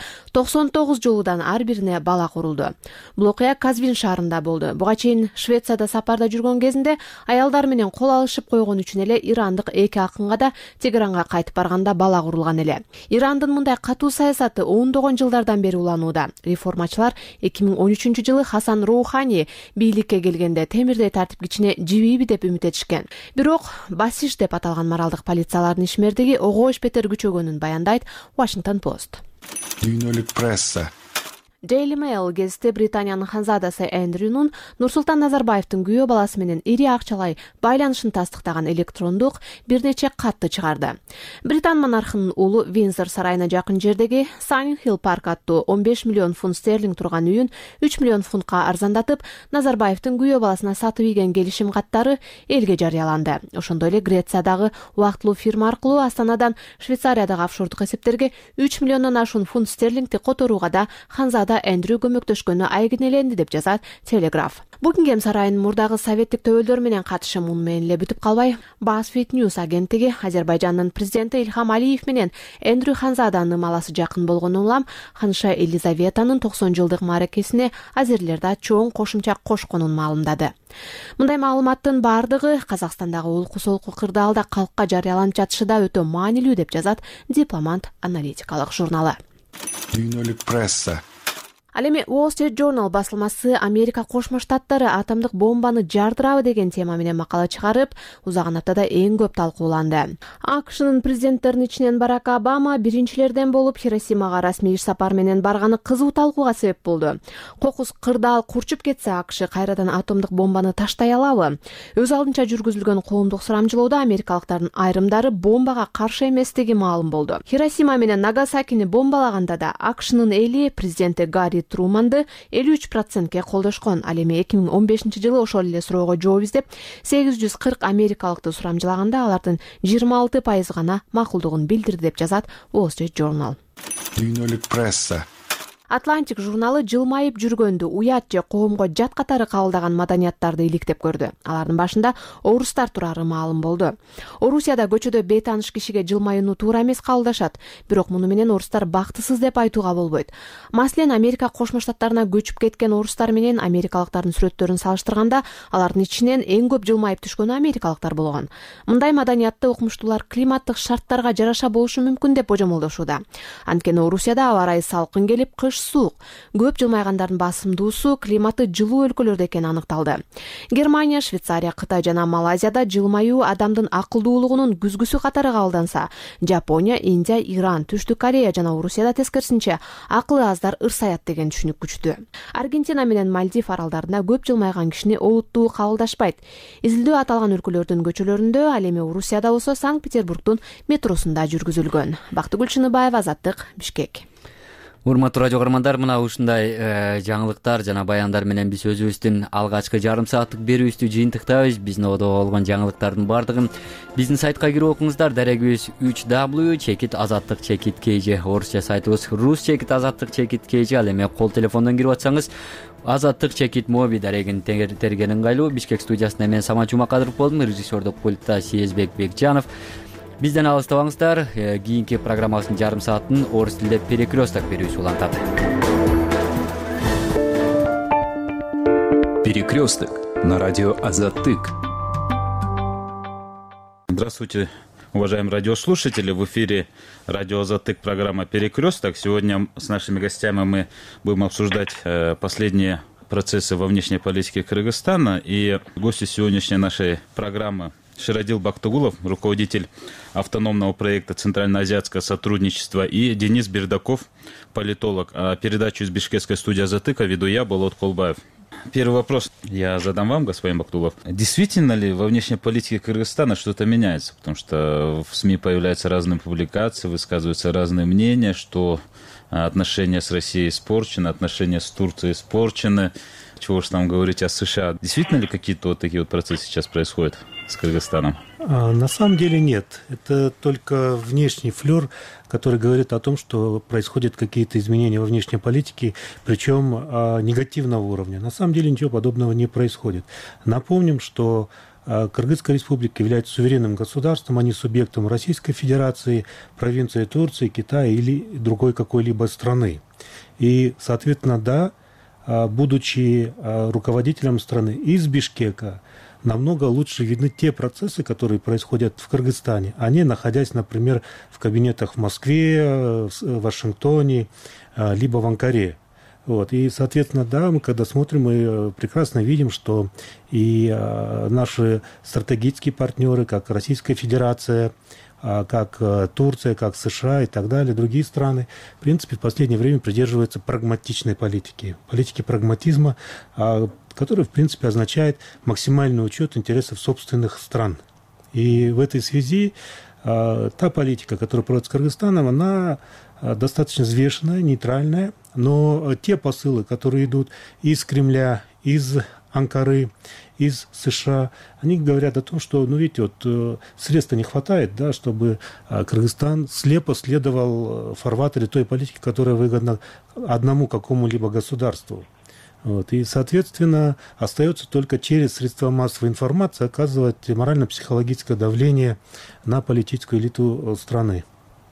N: 99 жолудан ар бирине бала курулду. Бул окуя Казвин шаарында болду. Буга чейин Швецияда сапарда жүргөн кезинде аялдар менен кол алышып койгон үчүн эле ирандык эки акынга да Тегеранга кайтып барганда бала курулган эле. Ирандын мындай катуу саясаты ондогон жылдардан бери уланууда. Реформачылар 2013-жылы Хасан Роухани бийликке келгенде темирдей тартипкичине жибийби деп үмүт этишкен. Бирок Басиш деп аталган моралдык полициялардын ишмердиги огош бетер күчөгөнүн баяндайт Washington Post.
K: Дүйнөлүк пресса.
N: Daily Mail гезити Британиянын ханзадасы Эндрюнун Нурсултан Назарбаевдин күйөө баласы менен ири акчалай байланышын тастыктаган электрондук бир нече катты чыгарды. Британ монархынын уулу Виндзор сарайына жакын жердеги Sunny Hill Park аттуу 15 миллион фунт стерлинг турган үйүн 3 миллион фунтка арзандатып, Назарбаевдин күйөө баласына сатып ийген келишим каттары элге жарыяланды. Ошондой эле Грециядагы убактылуу фирма аркылуу Астанадан Швейцариядагы офшордук эсептерге 3 миллиондон ашуун фунт стерлингди которууга да ханзада Эндрю көмөктөшкөнү айгинеленди деп жазат Телеграф. Букингем сарайынын мурдагы советтик төбөлдөр менен катышы муну менен эле бүтүп калбай, BuzzFeed News агенттиги Азербайжандын президенти Илхам Алиев менен Эндрю ханзаданын маласы жакын болгону улам ханыша Елизаветанын 90 жылдык мааракесине азерлер да чоң кошумча кошконун маалымдады. Мындай маалыматтын бардыгы Казакстандагы олку-солку кырдаалда калкка жарыяланып жатышы да өтө маанилүү деп жазат Дипломат аналитикалык журналы.
K: Дүйнөлүк пресса.
N: Ал эми Wall Street Journal басылмасы Америка Кошмо Штаттары атомдук бомбаны жардырабы деген тема менен макала чыгарып, узаган аптада эң көп талкууланды. АКШнын президенттеринин ичинен Барак Обама биринчилерден болуп Хиросимага расмий иш сапар менен барганы кызуу талкууга себеп болду. Кокус кырдаал курчуп кетсе, АКШ кайрадан атомдук бомбаны таштай алабы? Өз алдынча жүргүзүлгөн коомдук сурамжылоодо америкалыктардын айрымдары бомбага каршы эместиги маалым болду. Хиросима менен Нагасакини бомбалаганда да АКШнын эли президенти Гарри Труманды 53%ке колдошкон. Ал эми 2015-жылы ошол эле суроого жооп издеп 840 америкалыкты сурамжылаганда алардын 26% гана макулдугун билдирди деп жазат Wall Street Journal.
K: Дүйнөлүк пресса.
N: Атлантик журналы жылмайып жүргөндү уят же коомго жат катары кабылдаган маданияттарды иликтеп көрдү. Алардын башында орустар турары маалым болду. Орусияда көчөдө бейтааныш кишиге жылмаюуну туура эмес кабылдашат, бирок муну менен орустар бактысыз деп айтууга болбойт. Маселен, Америка Кошмо Штаттарына көчүп кеткен орустар менен америкалыктардын сүрөттөрүн салыштырганда, алардын ичинен эң көп жылмайып түшкөнү америкалыктар болгон. Мындай маданиятты окумуштуулар климаттык шарттарга жараша болушу мүмкүн деп божомолдошууда. Анткени Орусияда аба ырайы салкын келип, кыш суук, көп жылмайгандардын басымдуусу климаты жылуу өлкөлөрдө экени аныкталды. Германия, Швейцария, Кытай жана Малайзияда жылмаюу адамдын акылдуулугунун күзгүсү катары кабылданса, Жапония, Индия, Иран, Түштүк Корея жана Орусияда тескерисинче акылы аздар ырсаят деген түшүнүк күчтү. Аргентина менен Мальдив аралдарында көп жылмайган кишини олуттуу кабылдашпайт. Изилдөө аталган өлкөлөрдүн көчөлөрүндө, ал эми Орусияда болсо Санкт-Петербургдун метросунда жүргүзүлгөн. Бактыгүл Чыныбаева, Азаттык, Бишкек.
A: Урматтуу радио каармандар, мына ушундай жаңылыктар жана баяндар менен биз өзүбүздүн алгачкы жарым сааттык берүүбүздү жыйынтыктайбыз. Биздин ободо болгон жаңылыктардын баардыгын биздин сайтка кирип окуңуздар. Дарегибиз 3w/azattik.kg, орусча сайтыбыз rus/azattik.kg. Ал эми кол телефондон кирип атсаңыз azattik/mobi дарегин терген ыңгайлуу. Бишкек студиясында мен Самат Жумакадыров болдум, режиссердук пультта Сезбек Бекжанов. Бизден алыстабаңыздар. Кийинки программабыздын жарым саатын орус тилинде перекресток берүүсү улантат.
O: Перекресток на радио Азаттык.
P: Здравствуйте, уважаемые радиослушатели. В эфире радио Азаттык, программа «Перекресток». Сегодня с нашими гостями мы будем обсуждать последние процессы во внешней политике Кыргызстана. И гости сегодняшней нашей программы Ширадил Бактугулов, руководитель автономного проекта «Центральноазиатское сотрудничество», и Денис Бердаков, политолог. А передачу из бишкекской студии «Азаттыка» веду я, Болот Колбаев. Первый вопрос я задам вам, господин Бактугулов. Действительно ли во внешней политике Кыргызстана что-то меняется? Потому что в СМИ появляются разные публикации, высказываются разные мнения, что отношения с Россией испорчены, отношения с Турцией испорчены. Чего уж там говорить о США. Действительно ли какие-то вот такие вот процессы сейчас происходят с Кыргызстаном?
Q: На самом деле нет. Это только внешний флер, который говорит о том, что происходят какие-то изменения во внешней политике, причем негативного уровня. На самом деле ничего подобного не происходит. Напомним, что Кыргызская республика является суверенным государством, а не субъектом Российской Федерации, провинции Турции, Китая или другой какой-либо страны. И, соответственно, да, будучи руководителем страны из Бишкека, намного лучше видны те процессы, которые происходят в Кыргызстане, а не находясь, например, в кабинетах в Москве, в Вашингтоне, либо в Анкаре. Вот. И, соответственно, да, мы когда смотрим, мы прекрасно видим, что и наши стратегические партнеры, как Российская Федерация, как Турция, как США и так далее, другие страны, в принципе, в последнее время придерживаются прагматичной политики прагматизма, который, в принципе, означает максимальный учет интересов собственных стран. И в этой связи та политика, которая проводится Кыргызстаном, она достаточно взвешенная, нейтральная, но те посылы, которые идут из Кремля, из Анкары, из США, они говорят о том, что, видите, вот средств не хватает, да, чтобы Кыргызстан слепо следовал в фарватере той политики, которая выгодна одному какому-либо государству. Вот. И, соответственно, остается только через средства массовой информации оказывать морально-психологическое давление на политическую элиту страны.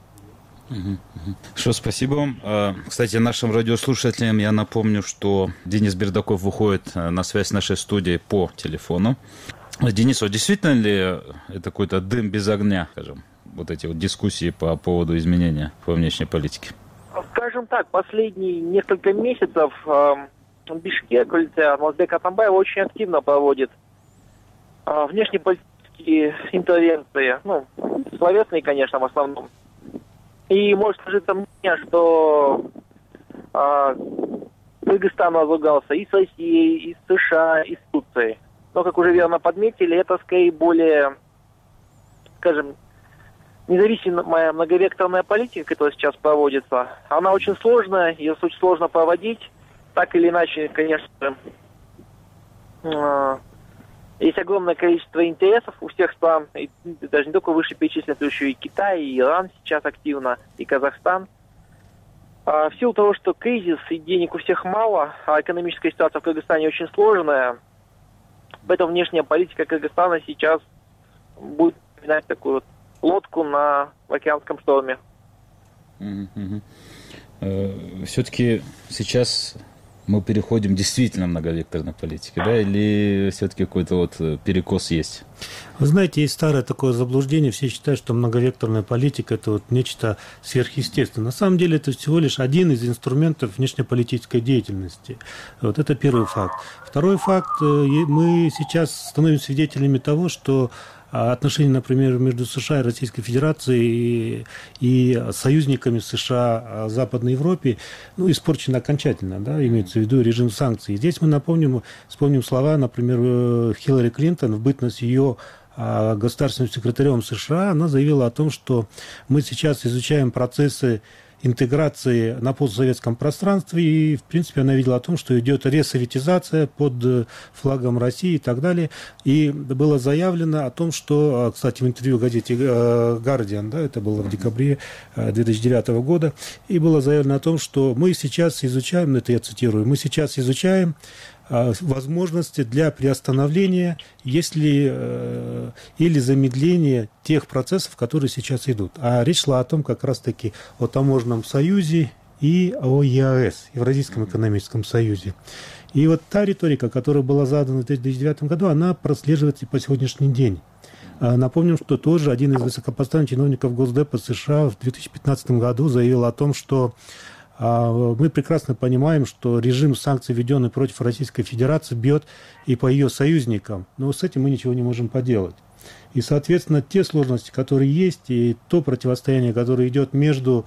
P: Что, спасибо вам. Кстати, нашим радиослушателям я напомню, что Денис Бердаков выходит на связь с нашей студией по телефону. Денис, вот действительно ли это какой-то дым без огня, скажем, вот эти вот дискуссии по поводу изменения во внешней политике?
R: Скажем так, последние несколько месяцев Бишкек, Алмазбек Атамбаев очень активно проводит внешнеполитические интервенции, словесные, конечно, в основном. И может сложиться мнение, что Кыргызстан возругался и с Россией, и с США, и с Турцией. Но, как уже верно подметили, это скорее более, скажем, независимая многовекторная политика, которая сейчас проводится. Она очень сложная, ее очень сложно проводить. Так или иначе, конечно, есть огромное количество интересов у всех стран, и даже не только вышеперечисленных, но еще и Китай, и Иран сейчас активно, и Казахстан. В силу того, что кризис и денег у всех мало, а экономическая ситуация в Кыргызстане очень сложная, поэтому внешняя политика Кыргызстана сейчас будет напоминать такую вот лодку в океанском шторме.
P: Все-таки сейчас мы переходим действительно многовекторной политике, да, или все-таки какой-то вот перекос есть?
Q: Вы знаете, есть старое такое заблуждение, все считают, что многовекторная политика – это вот нечто сверхъестественное. На самом деле это всего лишь один из инструментов внешнеполитической деятельности. Вот это первый факт. Второй факт, мы сейчас становимся свидетелями того, что отношения, например, между США и Российской Федерацией и союзниками США в Западной Европе испорчены окончательно, да, имеется в виду режим санкций. Здесь мы вспомним слова, например, Хиллари Клинтон в бытность ее государственным секретарем США. Она заявила о том, что мы сейчас изучаем процессы интеграции на постсоветском пространстве, и, в принципе, она видела о том, что идет ресоветизация под флагом России и так далее. И было заявлено о том, что, кстати, в интервью в газете «Гардиан», да, это было в декабре 2009 года, и было заявлено о том, что мы сейчас изучаем, это я цитирую, мы сейчас изучаем возможности для приостановления, если или замедления тех процессов, которые сейчас идут. А речь шла о том, как раз-таки о таможенном союзе и о ЕАЭС, Евразийском экономическом союзе. И вот та риторика, которая была задана в 2009 году, она прослеживается и по сегодняшний день. Напомним, что тоже один из высокопоставленных чиновников Госдепа США в 2015 году заявил о том, что мы прекрасно понимаем, что режим санкций, введенный против Российской Федерации, бьет и по ее союзникам. Но с этим мы ничего не можем поделать. И, соответственно, те сложности, которые есть, и то противостояние, которое идет между,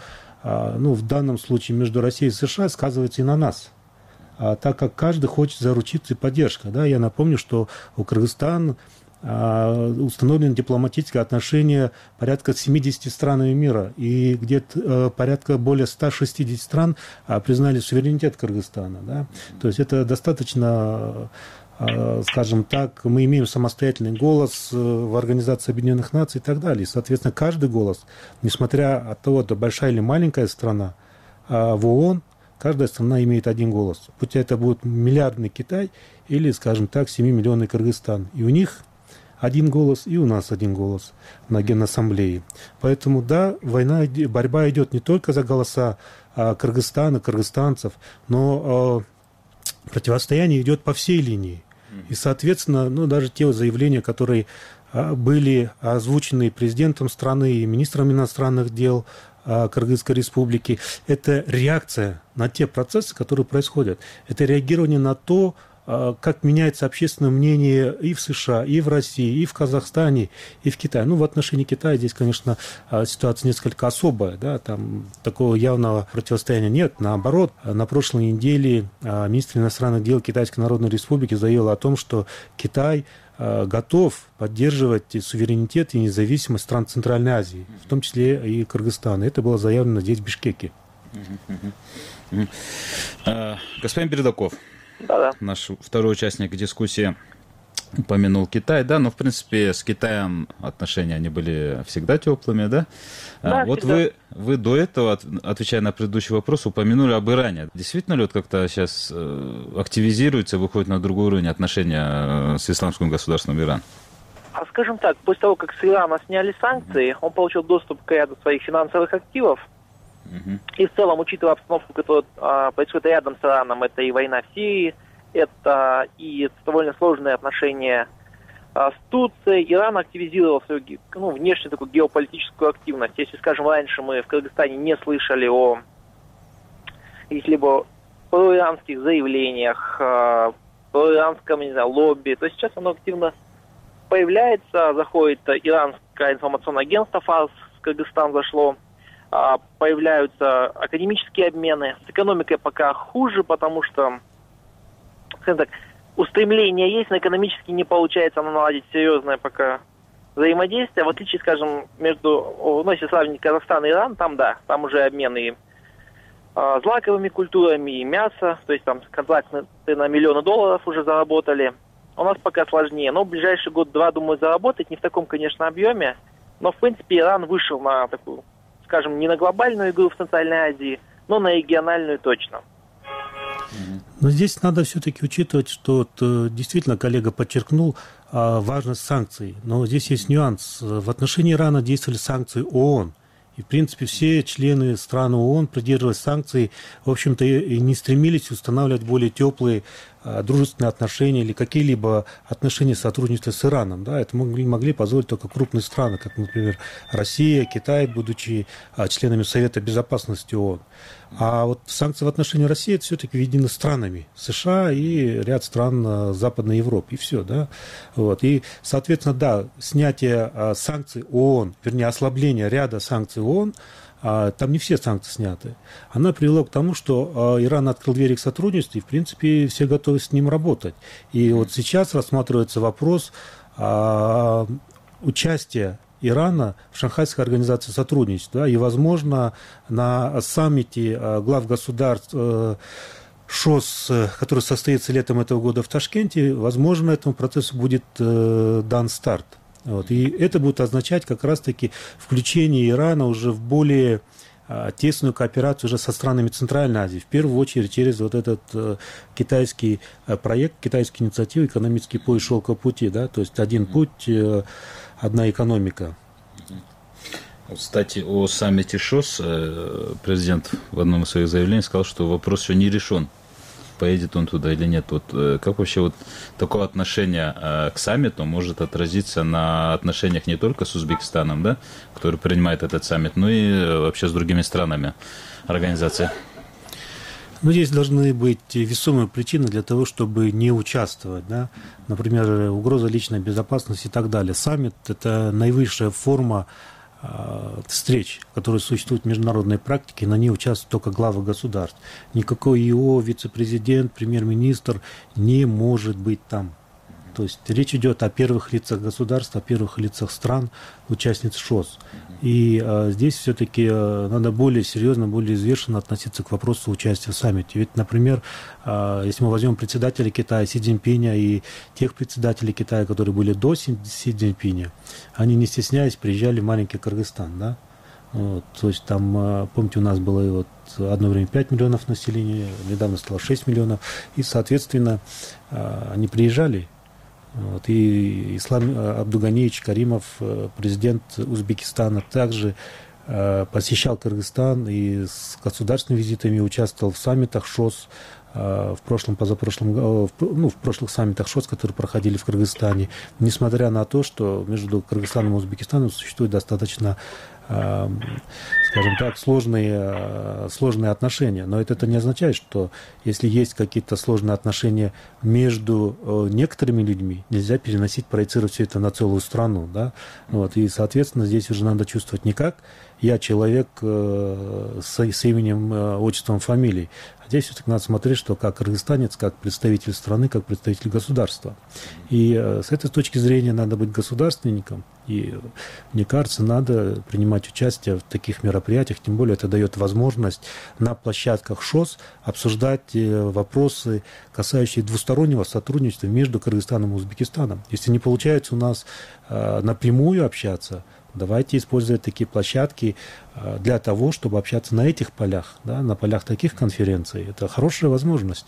Q: в данном случае, между Россией и США, сказывается и на нас. Так как каждый хочет заручиться поддержкой. Да? Я напомню, что у Кыргызстана установлены дипломатические отношения порядка 70 странами мира, и где-то порядка более 160 стран признали суверенитет Кыргызстана. Да? То есть это достаточно, скажем так, мы имеем самостоятельный голос в Организации Объединенных Наций и так далее. И, соответственно, каждый голос, несмотря от того, это большая или маленькая страна, в ООН каждая страна имеет один голос. Будь это будет миллиардный Китай или, скажем так, 7-миллионный Кыргызстан. И у них один голос, и у нас один голос на Генассамблее. Поэтому, да, борьба идет не только за голоса Кыргызстана, кыргызстанцев, но противостояние идет по всей линии. И, соответственно, даже те заявления, которые были озвучены президентом страны и министром иностранных дел Кыргызской республики, это реакция на те процессы, которые происходят. Это реагирование на то, как меняется общественное мнение и в США, и в России, и в Казахстане, и в Китае. В отношении Китая здесь, конечно, ситуация несколько особая, да, там такого явного противостояния нет. Наоборот, на прошлой неделе министр иностранных дел Китайской Народной Республики заявил о том, что Китай готов поддерживать суверенитет и независимость стран Центральной Азии, в том числе и Кыргызстана. Это было заявлено здесь, в Бишкеке.
P: Господин Бердаков,
R: да.
P: Наш второй участник дискуссии упомянул Китай, да, но в принципе с Китаем отношения они были всегда теплыми, да?
R: Да,
P: вот
R: всегда.
P: Вы до этого, отвечая на предыдущий вопрос, упомянули об Иране. Действительно ли вот как-то сейчас активизируется, выходит на другой уровень отношения с исламским государством Иран?
R: Скажем так, после того, как с Ирана сняли санкции, он получил доступ к ряду своих финансовых активов. И в целом, учитывая обстановку, которая происходит рядом с Ираном, это и война в Сирии, это и довольно сложные отношения с Турцией, Иран активизировал свою внешнюю такую геополитическую активность. Если, скажем, раньше мы в Кыргызстане не слышали о каких-либо проиранских заявлениях, проиранском, не знаю, лобби, то сейчас оно активно появляется, заходит иранское информационное агентство ФАРС, в Кыргызстан зашло, появляются академические обмены. С экономикой пока хуже, потому что, скажем так, устремление есть, но экономически не получается наладить серьезное пока взаимодействие. В отличие, скажем, если сравнить Казахстан и Иран, там уже обмены злаковыми культурами и мясо, то есть там контракты на миллионы долларов уже заработали. У нас пока сложнее, но в ближайший год-два, думаю, заработать, не в таком, конечно, объеме, но, в принципе, Иран вышел на такую, скажем, не на глобальную игру в Центральной Азии, но на региональную точно.
Q: Но здесь надо все-таки учитывать, что действительно коллега подчеркнул важность санкций. Но здесь есть нюанс. В отношении Ирана действовали санкции ООН. И, в принципе, все члены стран ООН придерживались санкций, в общем-то, и не стремились устанавливать более теплые дружественные отношения или какие-либо отношения сотрудничества с Ираном. Да? Это могли позволить только крупные страны, как, например, Россия, Китай, будучи членами Совета Безопасности ООН. А вот санкции в отношении России это все-таки введены странами США и ряд стран Западной Европы. И все, да. Вот. И, соответственно, да, снятие санкций ООН, вернее, ослабление ряда санкций ООН, там не все санкции сняты. Она привела к тому, что Иран открыл двери к сотрудничеству, и, в принципе, все готовы с ним работать. И вот сейчас рассматривается вопрос участия Ирана в Шанхайской организации сотрудничества. И, возможно, на саммите глав государств ШОС, который состоится летом этого года в Ташкенте, возможно, этому процессу будет дан старт. Вот. И это будет означать как раз-таки включение Ирана уже в более тесную кооперацию уже со странами Центральной Азии, в первую очередь через вот этот китайский проект, китайскую инициативу «Экономический пояс шелкового пути», да, то есть один путь, одна экономика.
P: Кстати, о саммите ШОС президент в одном из своих заявлений сказал, что вопрос еще не решен, поедет он туда или нет. Вот как вообще вот такое отношение к саммиту может отразиться на отношениях не только с Узбекистаном, да, который принимает этот саммит, но и вообще с другими странами организации?
Q: Ну, здесь должны быть весомые причины для того, чтобы не участвовать, да? Например, угроза личной безопасности и так далее. Саммит – это наивысшая форма встреч, которые существуют в международной практике, на ней участвуют только главы государств. Никакой ИО, вице-президент, премьер-министр не может быть там. То есть речь идет о первых лицах государств, о первых лицах стран, участниц ШОС. И здесь все-таки надо более серьезно, более взвешенно относиться к вопросу участия в саммите. Ведь, например, если мы возьмем председателя Китая Си Цзиньпиня и тех председателей Китая, которые были до Си Цзиньпиня, они, не стесняясь, приезжали в маленький Кыргызстан, да? Вот, то есть там, помните, у нас было вот одно время 5 миллионов населения, недавно стало 6 миллионов, и, соответственно, они приезжали. Вот, и Ислам Абдуганиевич Каримов, президент Узбекистана, также посещал Кыргызстан и с государственными визитами участвовал в саммитах ШОС, в прошлых саммитах ШОС, которые проходили в Кыргызстане, несмотря на то, что между Кыргызстаном и Узбекистаном существует достаточно, скажем так, сложные отношения. Но это не означает, что если есть какие-то сложные отношения между некоторыми людьми, нельзя переносить, проецировать все это на целую страну. Да? Вот. И, соответственно, здесь уже надо чувствовать не как я человек с именем, отчеством, фамилией. А здесь все-таки надо смотреть, что как кыргызстанец, как представитель страны, как представитель государства. И с этой точки зрения надо быть государственником. И, мне кажется, надо принимать участие в таких мероприятиях, тем более это дает возможность на площадках ШОС обсуждать вопросы, касающиеся двустороннего сотрудничества между Кыргызстаном и Узбекистаном. Если не получается у нас напрямую общаться, давайте использовать такие площадки для того, чтобы общаться на этих полях, да, на полях таких конференций. Это хорошая возможность.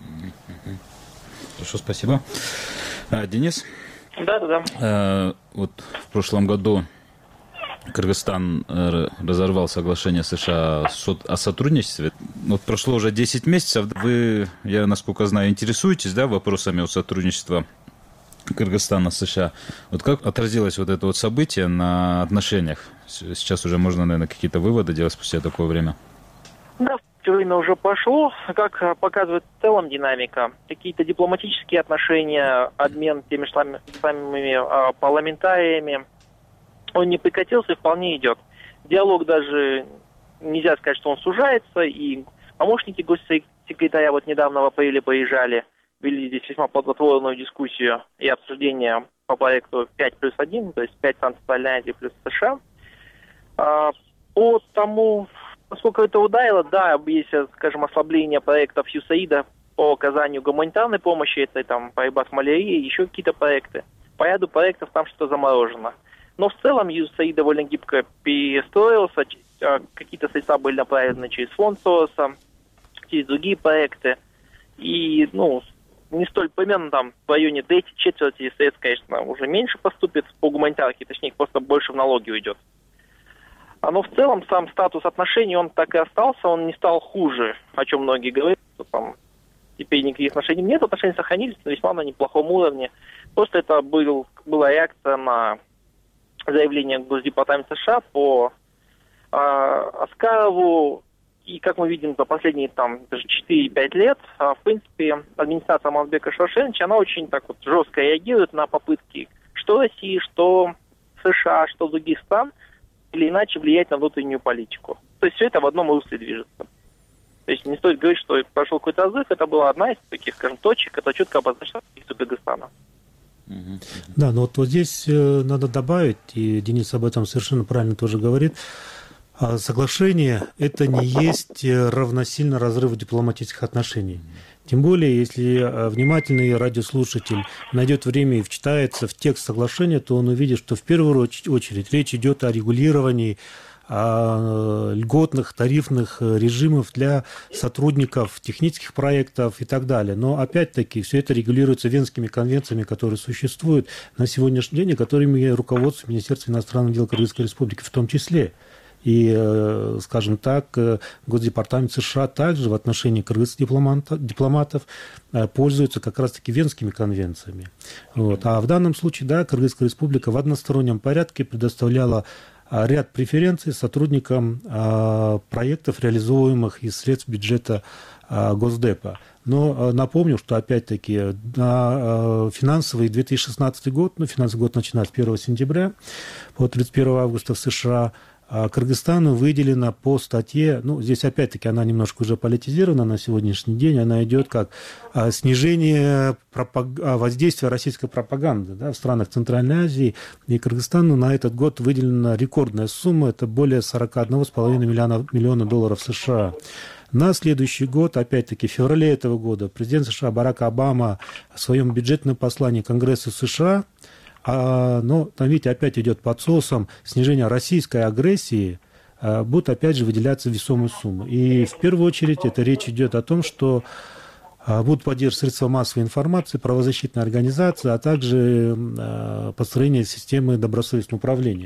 P: Хорошо, спасибо. Денис?
R: Да.
P: Вот в прошлом году Кыргызстан разорвал соглашение США о сотрудничестве. Вот прошло уже 10 месяцев. Вы, я насколько знаю, интересуетесь, да, вопросами сотрудничества Кыргызстана с США. Вот как отразилось вот это вот событие на отношениях? Сейчас уже можно, наверное, какие-то выводы делать спустя такое время.
R: Да, время уже пошло. Как показывает в целом динамика, какие-то дипломатические отношения, обмен теми же самыми парламентариями, он не прекратился и вполне идет. Диалог даже, нельзя сказать, что он сужается, и помощники госсекретаря вот недавно в апреле поезжали, вели здесь весьма плодотворную дискуссию и обсуждение по проекту 5+1, то есть 5 стран Центральной Азии плюс США. По тому, насколько это ударило, да, есть, скажем, ослабление проектов ЮСАИДа по оказанию гуманитарной помощи, это там борьба с малярией, еще какие-то проекты. По ряду проектов там что-то заморожено. Но в целом ЮСАИД довольно гибко перестроился, какие-то средства были направлены через фонд СОСа, через другие проекты. И, не столь, примерно там в районе четверти средств, конечно, уже меньше поступит по гуманитарке, точнее, просто больше в налоги уйдет. Но в целом сам статус отношений, он так и остался, он не стал хуже, о чем многие говорят, что там теперь никаких отношений нет, отношения сохранились на весьма на неплохом уровне. Просто это была реакция на заявление Госдепартамента США по Аскарову. И, как мы видим, за последние даже 4-5 лет, в принципе, администрация Алмазбека Шаршеновича, она очень так вот жестко реагирует на попытки что России, что США, что других стран, или иначе влиять на внутреннюю политику. То есть все это в одном русле движется. То есть не стоит говорить, что прошел какой-то разрыв, это была одна из таких, скажем, точек, это четко обозначено позицию Кыргызстана.
Q: Да, но вот здесь надо добавить, и Денис об этом совершенно правильно тоже говорит, соглашение – это не есть равносильно разрыву дипломатических отношений. Тем более, если внимательный радиослушатель найдет время и вчитается в текст соглашения, то он увидит, что в первую очередь речь идет о регулировании льготных тарифных режимов для сотрудников технических проектов и так далее. Но опять-таки все это регулируется Венскими конвенциями, которые существуют на сегодняшний день, и которыми руководствует Министерство иностранных дел Кыргызской Республики в том числе. И, скажем так, Госдепартамент США также в отношении кыргызских дипломатов пользуется как раз-таки Венскими конвенциями. Вот. А в данном случае, да, Кыргызская Республика в одностороннем порядке предоставляла ряд преференций сотрудникам проектов, реализуемых из средств бюджета Госдепа. Но напомню, что опять-таки на финансовый 2016 год, финансовый год начинается с 1 сентября по 31 августа в США, Кыргызстану выделено по статье, здесь опять-таки она немножко уже политизирована на сегодняшний день, она идет как снижение воздействия российской пропаганды, да, в странах Центральной Азии, и Кыргызстану на этот год выделена рекордная сумма, это более 41,5 миллиона долларов США. На следующий год, опять-таки, в феврале этого года, президент США Барак Обама в своем бюджетном послании Конгрессу США, но там, видите, опять идет под соусом снижение российской агрессии, будут опять же выделяться весомые суммы. И в первую очередь это речь идет о том, что будут поддерживать средства массовой информации, правозащитные организации, а также построение системы добросовестного управления.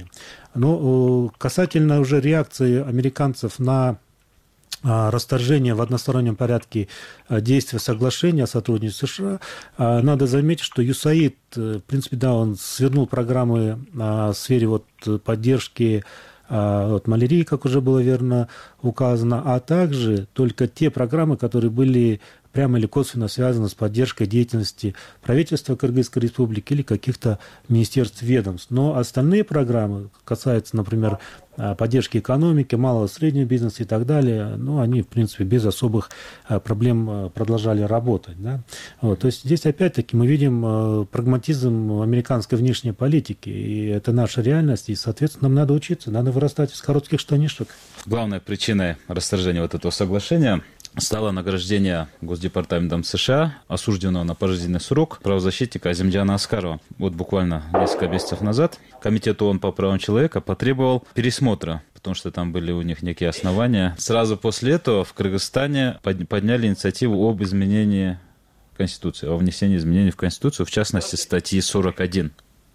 Q: Но касательно уже реакции американцев на расторжение в одностороннем порядке действия соглашения о сотрудничестве США, надо заметить, что USAID, в принципе, да, он свернул программы в сфере поддержки малярии, как уже было верно указано, а также только те программы, которые были прямо или косвенно связаны с поддержкой деятельности правительства Кыргызской Республики или каких-то министерств, ведомств. Но остальные программы, касаются, например, поддержки экономики, малого и среднего бизнеса и так далее, они, в принципе, без особых проблем продолжали работать. Да? Вот, то есть здесь, опять-таки, мы видим прагматизм американской внешней политики, и это наша реальность, и, соответственно, нам надо учиться, надо вырастать из коротких штанишек.
P: Главной причиной расторжения этого соглашения стало награждение Госдепартаментом США осужденного на пожизненный срок правозащитника Азимджана Аскарова. Вот буквально несколько месяцев назад Комитет ООН по правам человека потребовал пересмотра, потому что там были у них некие основания. Сразу после этого в Кыргызстане подняли инициативу об изменении Конституции, о внесении изменений в Конституцию, в частности, статьи 41.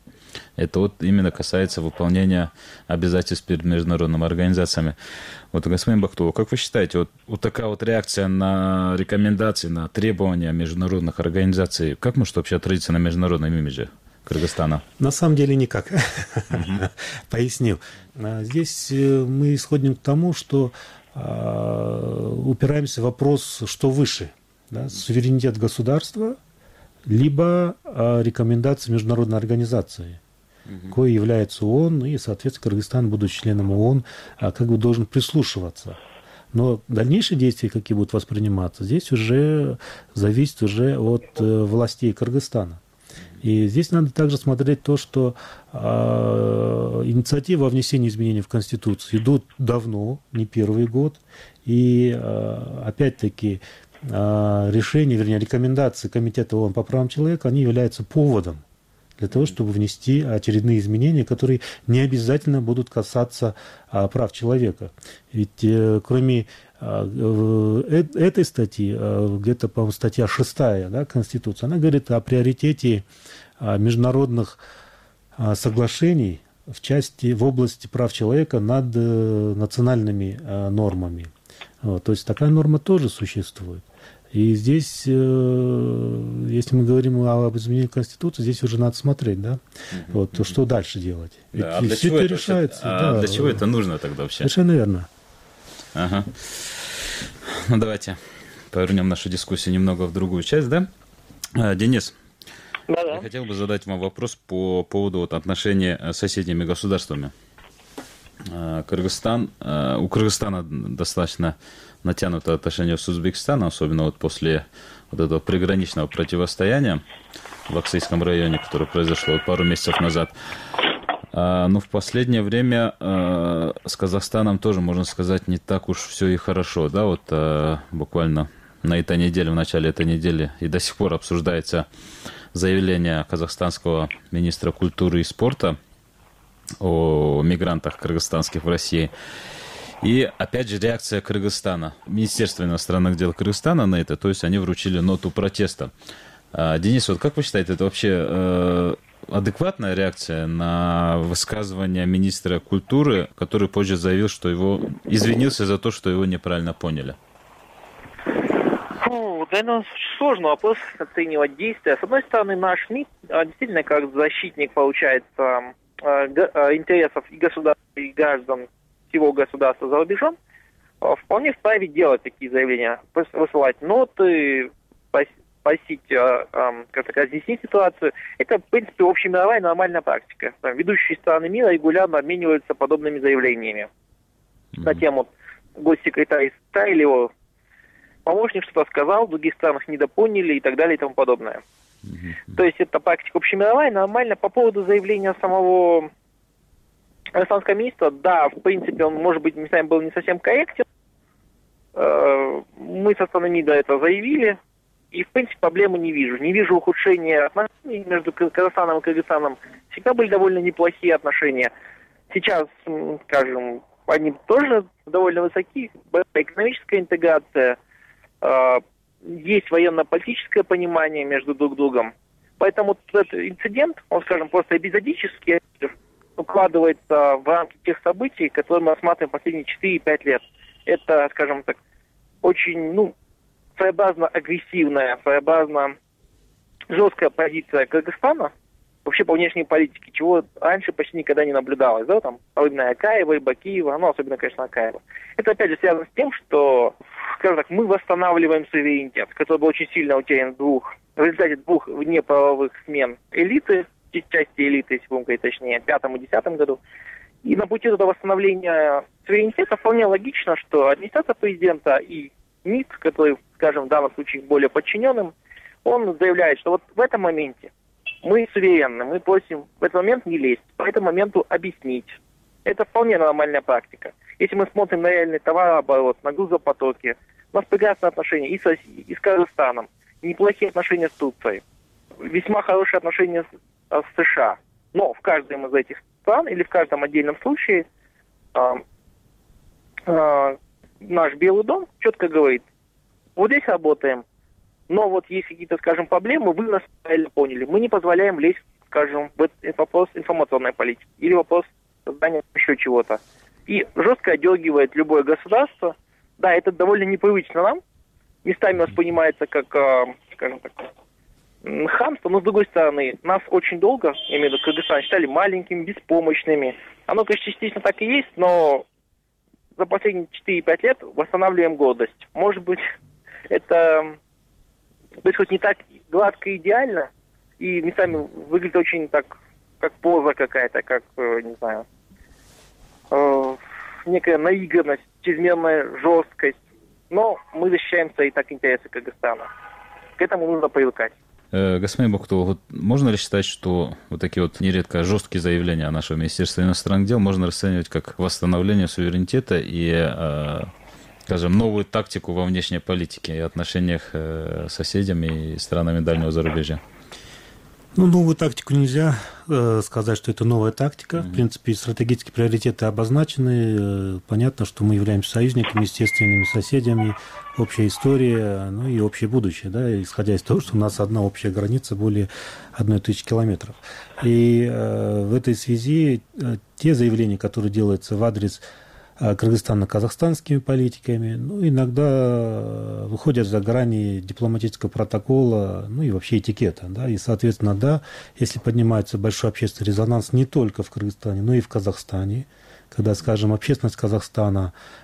P: Это именно касается выполнения обязательств перед международными организациями. Господин Бактулов, как вы считаете, такая реакция на рекомендации, на требования международных организаций, как может вообще отразиться на международном имидже Кыргызстана?
Q: На самом деле никак. Поясню. Здесь мы исходим к тому, что упираемся в вопрос, что выше, суверенитет государства, либо рекомендации международной организации, коей является ООН, и, соответственно, Кыргызстан, будучи членом ООН, должен прислушиваться. Но дальнейшие действия, какие будут восприниматься, здесь уже зависит от властей Кыргызстана. И здесь надо также смотреть то, что инициативы о внесении изменений в Конституцию идут давно, не первый год, и, опять-таки, решения, рекомендации Комитета ООН по правам человека, они являются поводом для того, чтобы внести очередные изменения, которые не обязательно будут касаться прав человека. Ведь кроме этой статьи, где-то, по-моему, статья 6 Конституции, она говорит о приоритете международных соглашений в области прав человека над национальными нормами. То есть такая норма тоже существует. И здесь, если мы говорим об изменении Конституции, здесь уже надо смотреть, что дальше делать.
P: Да, для чего это решается? Для чего это нужно тогда вообще?
Q: Совершенно верно.
P: Ага. Давайте повернем нашу дискуссию немного в другую часть, да? Денис, я хотел бы задать вам вопрос по поводу отношений с соседними государствами. у Кыргызстана достаточно натянутое отношение с Узбекистаном, особенно вот после вот этого приграничного противостояния в Аксайском районе, которое произошло пару месяцев назад. Но в последнее время с Казахстаном тоже, можно сказать, не так уж все и хорошо. Да? Вот буквально на этой неделе, в начале этой недели, и до сих пор обсуждается заявление казахстанского министра культуры и спорта о мигрантах кыргызстанских в России. И, опять же, реакция Кыргызстана. Министерство иностранных дел Кыргызстана на это, то есть они вручили ноту протеста. Денис, вот как вы считаете, это вообще адекватная реакция на высказывание министра культуры, который позже заявил, что его извинился за то, что его неправильно поняли?
R: Наверное, сложно вопрос оценивать действия. С одной стороны, наш МИД действительно как защитник, получается, интересов и государства, и граждан всего государства за рубежом, вполне вправе делать такие заявления, высылать ноты, просить как-то разъяснить ситуацию. Это, в принципе, общемировая нормальная практика. Ведущие страны мира регулярно обмениваются подобными заявлениями. Затем вот госсекретарь США или его помощник что-то сказал, в других странах недопоняли и так далее и тому подобное. То есть это практика общемировая, нормально. По поводу заявления самого иностранного министра, да, в принципе, он, может быть, местами был не совсем корректен. Мы со стороны МИДа это заявили, и, в принципе, проблемы не вижу. Не вижу ухудшения отношений между Казахстаном и Кыргызстаном. Всегда были довольно неплохие отношения. Сейчас, скажем, они тоже довольно высоки. Экономическая интеграция, есть военно-политическое понимание между друг другом. Поэтому этот инцидент, он, скажем, просто эпизодически укладывается в рамки тех событий, которые мы рассматриваем последние 4-5 лет. Это, скажем так, очень, своеобразно агрессивная, своеобразно жесткая позиция Кыргызстана вообще по внешней политике, чего раньше почти никогда не наблюдалось, да, там, особенно Акаева и Бакиева, особенно, конечно, Акаева. Это, опять же, связано с тем, что, скажем так, мы восстанавливаем суверенитет, который был очень сильно утерян в результате двух внеправовых смен элиты, части элиты, если будем говорить точнее, в 2005 и 2010 году. И на пути этого восстановления суверенитета вполне логично, что администрация президента и МИД, который, скажем, в данном случае более подчиненным, он заявляет, что вот в этом моменте мы суверенны, мы просим в этот момент не лезть, по этому моменту объяснить. Это вполне нормальная практика. Если мы смотрим на реальный товарооборот, на грузопотоки, у нас прекрасные отношения и с Россией, и с Казахстаном, неплохие отношения с Турцией, весьма хорошие отношения с США. Но в каждом из этих стран или в каждом отдельном случае наш Белый дом четко говорит, вот здесь работаем, но вот есть какие-то, скажем, проблемы, вы нас правильно поняли. Мы не позволяем лезть, скажем, в этот вопрос информационной политики или вопрос создания еще чего-то. И жестко отдергивает любое государство. Да, это довольно непривычно нам. Местами у нас понимается как, скажем так, хамство, но с другой стороны, нас очень долго, я имею в виду Кыргызстан, считали маленькими, беспомощными. Оно, конечно, частично так и есть, но за последние 4-5 лет восстанавливаем гордость. Может быть, это происходит не так гладко и идеально, и местами выглядит очень так, как поза какая-то, как, не знаю, некая наигранность, чрезмерная жесткость. Но мы защищаем свои так интересы Кыргызстана. К этому нужно привыкать.
P: Господин Боктулов, вот можно ли считать, что вот такие вот нередко жесткие заявления нашего Министерства иностранных дел можно расценивать как восстановление суверенитета и, скажем, новую тактику во внешней политике и отношениях с соседями и странами дальнего зарубежья?
Q: Новую тактику нельзя сказать, что это новая тактика. В принципе, стратегические приоритеты обозначены. Понятно, что мы являемся союзниками, естественными соседями, общая история, и общее будущее, да, исходя из того, что у нас одна общая граница более 1000 километров. И в этой связи те заявления, которые делаются в адрес Кыргызстана казахстанскими политиками, иногда выходят за грани дипломатического протокола, и вообще этикета. Да, и, соответственно, да, если поднимается большой общественный резонанс не только в Кыргызстане, но и в Казахстане, когда, скажем, общественность Казахстана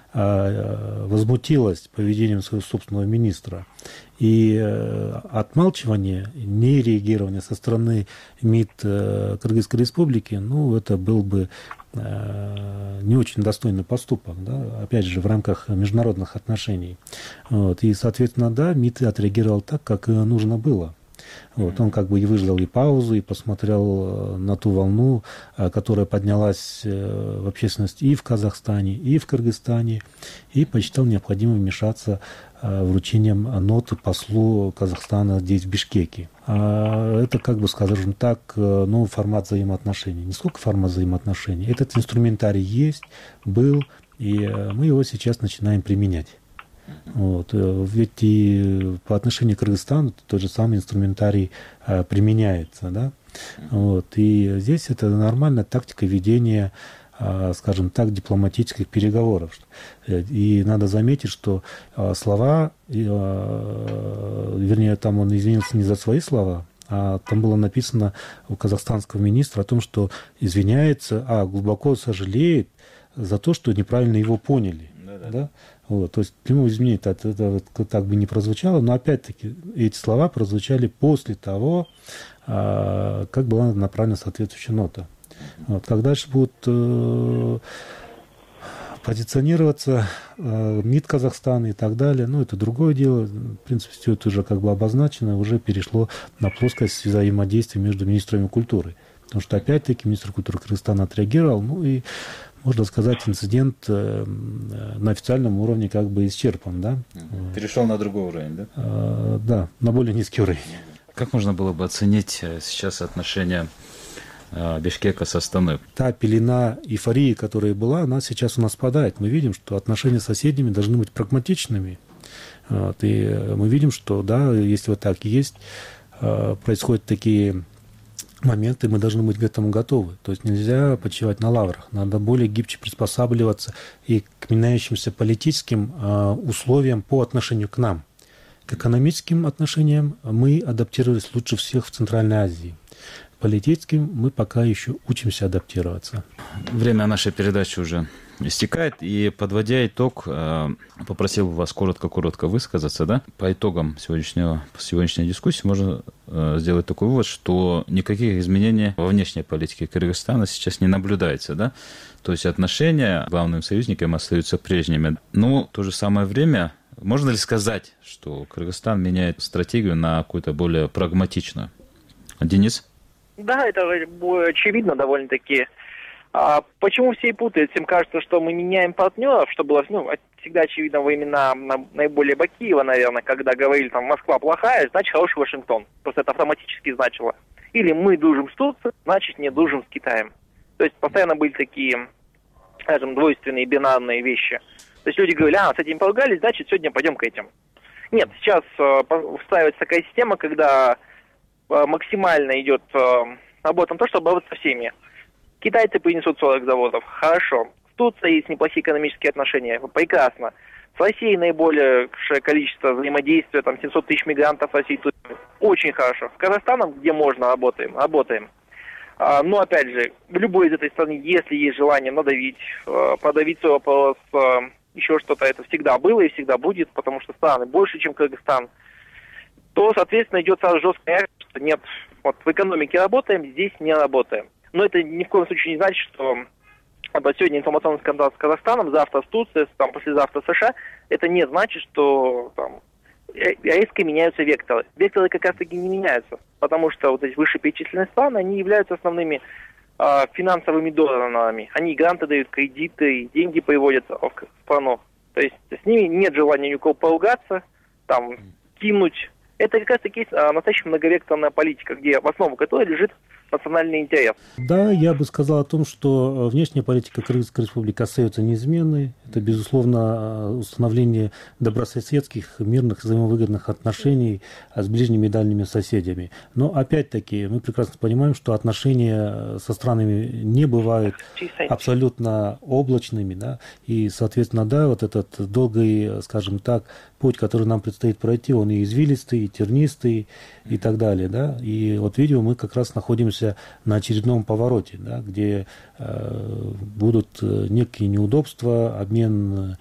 Q: возмутилась поведением своего собственного министра. И отмалчивание, нереагирование со стороны МИД Кыргызской Республики, ну, это был бы не очень достойный поступок, да, опять же, в рамках международных отношений. Вот. И, соответственно, да, МИД отреагировал так, как нужно было. Вот, он как бы и выждал и паузу, и посмотрел на ту волну, которая поднялась в общественности и в Казахстане, и в Кыргызстане, и посчитал необходимым вмешаться вручением ноты послу Казахстана здесь, в Бишкеке. Это, как бы, скажем так, ну, формат взаимоотношений. Не сколько формат взаимоотношений. Этот инструментарий есть, был, и мы его сейчас начинаем применять. Вот. Ведь и по отношению к Кыргызстану тот же самый инструментарий применяется. Да? Вот. И здесь это нормальная тактика ведения, скажем так, дипломатических переговоров. И надо заметить, что слова, вернее, там он извинился не за свои слова, а там было написано у казахстанского министра о том, что извиняется, глубоко сожалеет за то, что неправильно его поняли. Да? Вот, то есть прямого изменения это так бы не прозвучало, но опять-таки эти слова прозвучали после того, как была направлена соответствующая нота. Вот, как дальше будут позиционироваться МИД Казахстана и так далее, ну, это другое дело. В принципе, все это уже как бы обозначено, уже перешло на плоскость взаимодействия между министрами культуры. Потому что, опять-таки, министр культуры Кыргызстана отреагировал, ну, и можно сказать, инцидент на официальном уровне как бы исчерпан, да?
P: Перешел на другой уровень, да?
Q: Да, на более низкий уровень.
P: Как можно было бы оценить сейчас отношения Бишкека с Астаной?
Q: Та пелена эйфории, которая была, она сейчас у нас спадает. Мы видим, что отношения с соседями должны быть прагматичными. Вот, и мы видим, что, да, если вот так и есть, происходят такие моменты, мы должны быть к этому готовы. То есть нельзя почивать на лаврах. Надо более гибче приспосабливаться и к меняющимся политическим условиям по отношению к нам. К экономическим отношениям мы адаптировались лучше всех в Центральной Азии. Политическим мы пока еще учимся адаптироваться.
P: Время нашей передачи уже истекает. И, подводя итог, попросил бы вас коротко высказаться. Да? По итогам сегодняшней дискуссии можно сделать такой вывод, что никаких изменений во внешней политике Кыргызстана сейчас не наблюдается. Да? То есть отношения с главным союзником остаются прежними. Но в то же самое время, можно ли сказать, что Кыргызстан меняет стратегию на какую-то более прагматичную? Денис?
R: Да, это очевидно довольно-таки. Почему все и путают? Всем кажется, что мы меняем партнеров, что было всегда очевидно во времена наиболее Бакиева, наверное, когда говорили, там, Москва плохая, значит, хороший Вашингтон. Просто это автоматически значило. Или мы дружим с Турцией, значит, не дружим с Китаем. То есть постоянно были такие, скажем, двойственные, бинарные вещи. То есть люди говорили, с этим поругались, значит, сегодня пойдем к этим. Нет, сейчас встраивается такая система, когда максимально идет работа на то, чтобы бороться со всеми. Китайцы принесут 40 заводов. Хорошо. С Турцией есть неплохие экономические отношения. Прекрасно. С Россией наибольшее количество взаимодействия, там 700 тысяч мигрантов в России. Очень хорошо. С Казахстаном, где можно, работаем. Но, опять же, в любой из этой страны, если есть желание надавить, продавить свой вопрос, еще что-то, это всегда было и всегда будет, потому что страны больше, чем Кыргызстан, то, соответственно, идет сразу жесткая реакция, что нет, вот в экономике работаем, здесь не работаем. Но это ни в коем случае не значит, что сегодня информационный скандал с Казахстаном, завтра с Турцией, послезавтра с США, это не значит, что там резко меняются векторы. Векторы как раз-таки не меняются, потому что вот эти вышеперечисленные страны, они являются основными финансовыми донорами. Они гранты дают, кредиты, деньги приводят в страну. То есть с ними нет желания ни у кого поругаться, там, кинуть. Это как раз-таки настоящая многовекторная политика, где в основу которой лежит национальный интерес.
Q: Да, я бы сказал о том, что внешняя политика Кыргызской Республики остается неизменной. Это, безусловно, установление добрососедских, мирных, взаимовыгодных отношений с ближними и дальними соседями. Но, опять-таки, мы прекрасно понимаем, что отношения со странами не бывают абсолютно облачными. Да? И, соответственно, да, вот этот долгий, скажем так, путь, который нам предстоит пройти, он и извилистый, и тернистый, и так далее. Да? И вот, видимо, мы как раз находимся на очередном повороте, да, где будут некие неудобства, обмен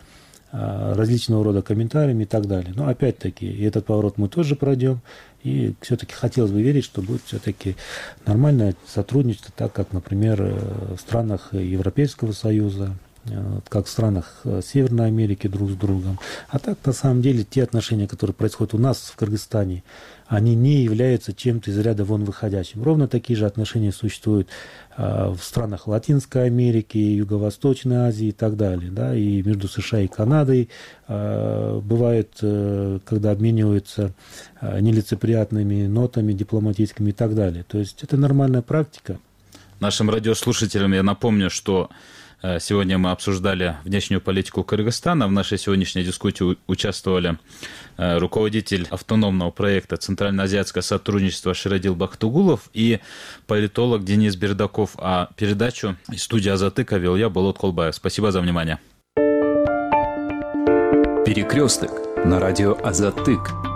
Q: различного рода комментариями и так далее. Но опять-таки, этот поворот мы тоже пройдем. И все-таки хотелось бы верить, что будет все-таки нормальное сотрудничество, так как, например, в странах Европейского Союза, как в странах Северной Америки друг с другом. А так, на самом деле, те отношения, которые происходят у нас в Кыргызстане, они не являются чем-то из ряда вон выходящим. Ровно такие же отношения существуют в странах Латинской Америки, Юго-Восточной Азии и так далее. Да? И между США и Канадой бывает, когда обмениваются нелицеприятными нотами дипломатическими и так далее. То есть это нормальная практика.
P: Нашим радиослушателям я напомню, что сегодня мы обсуждали внешнюю политику Кыргызстана. В нашей сегодняшней дискуссии участвовали руководитель автономного проекта «Центральноазиатское сотрудничество» Ширадил Бахтугулов и политолог Денис Бердаков. А передачу из студии «Азатыка» вел я, Болот Колбаев. Спасибо за внимание.
O: Перекресток на радио «Азатык».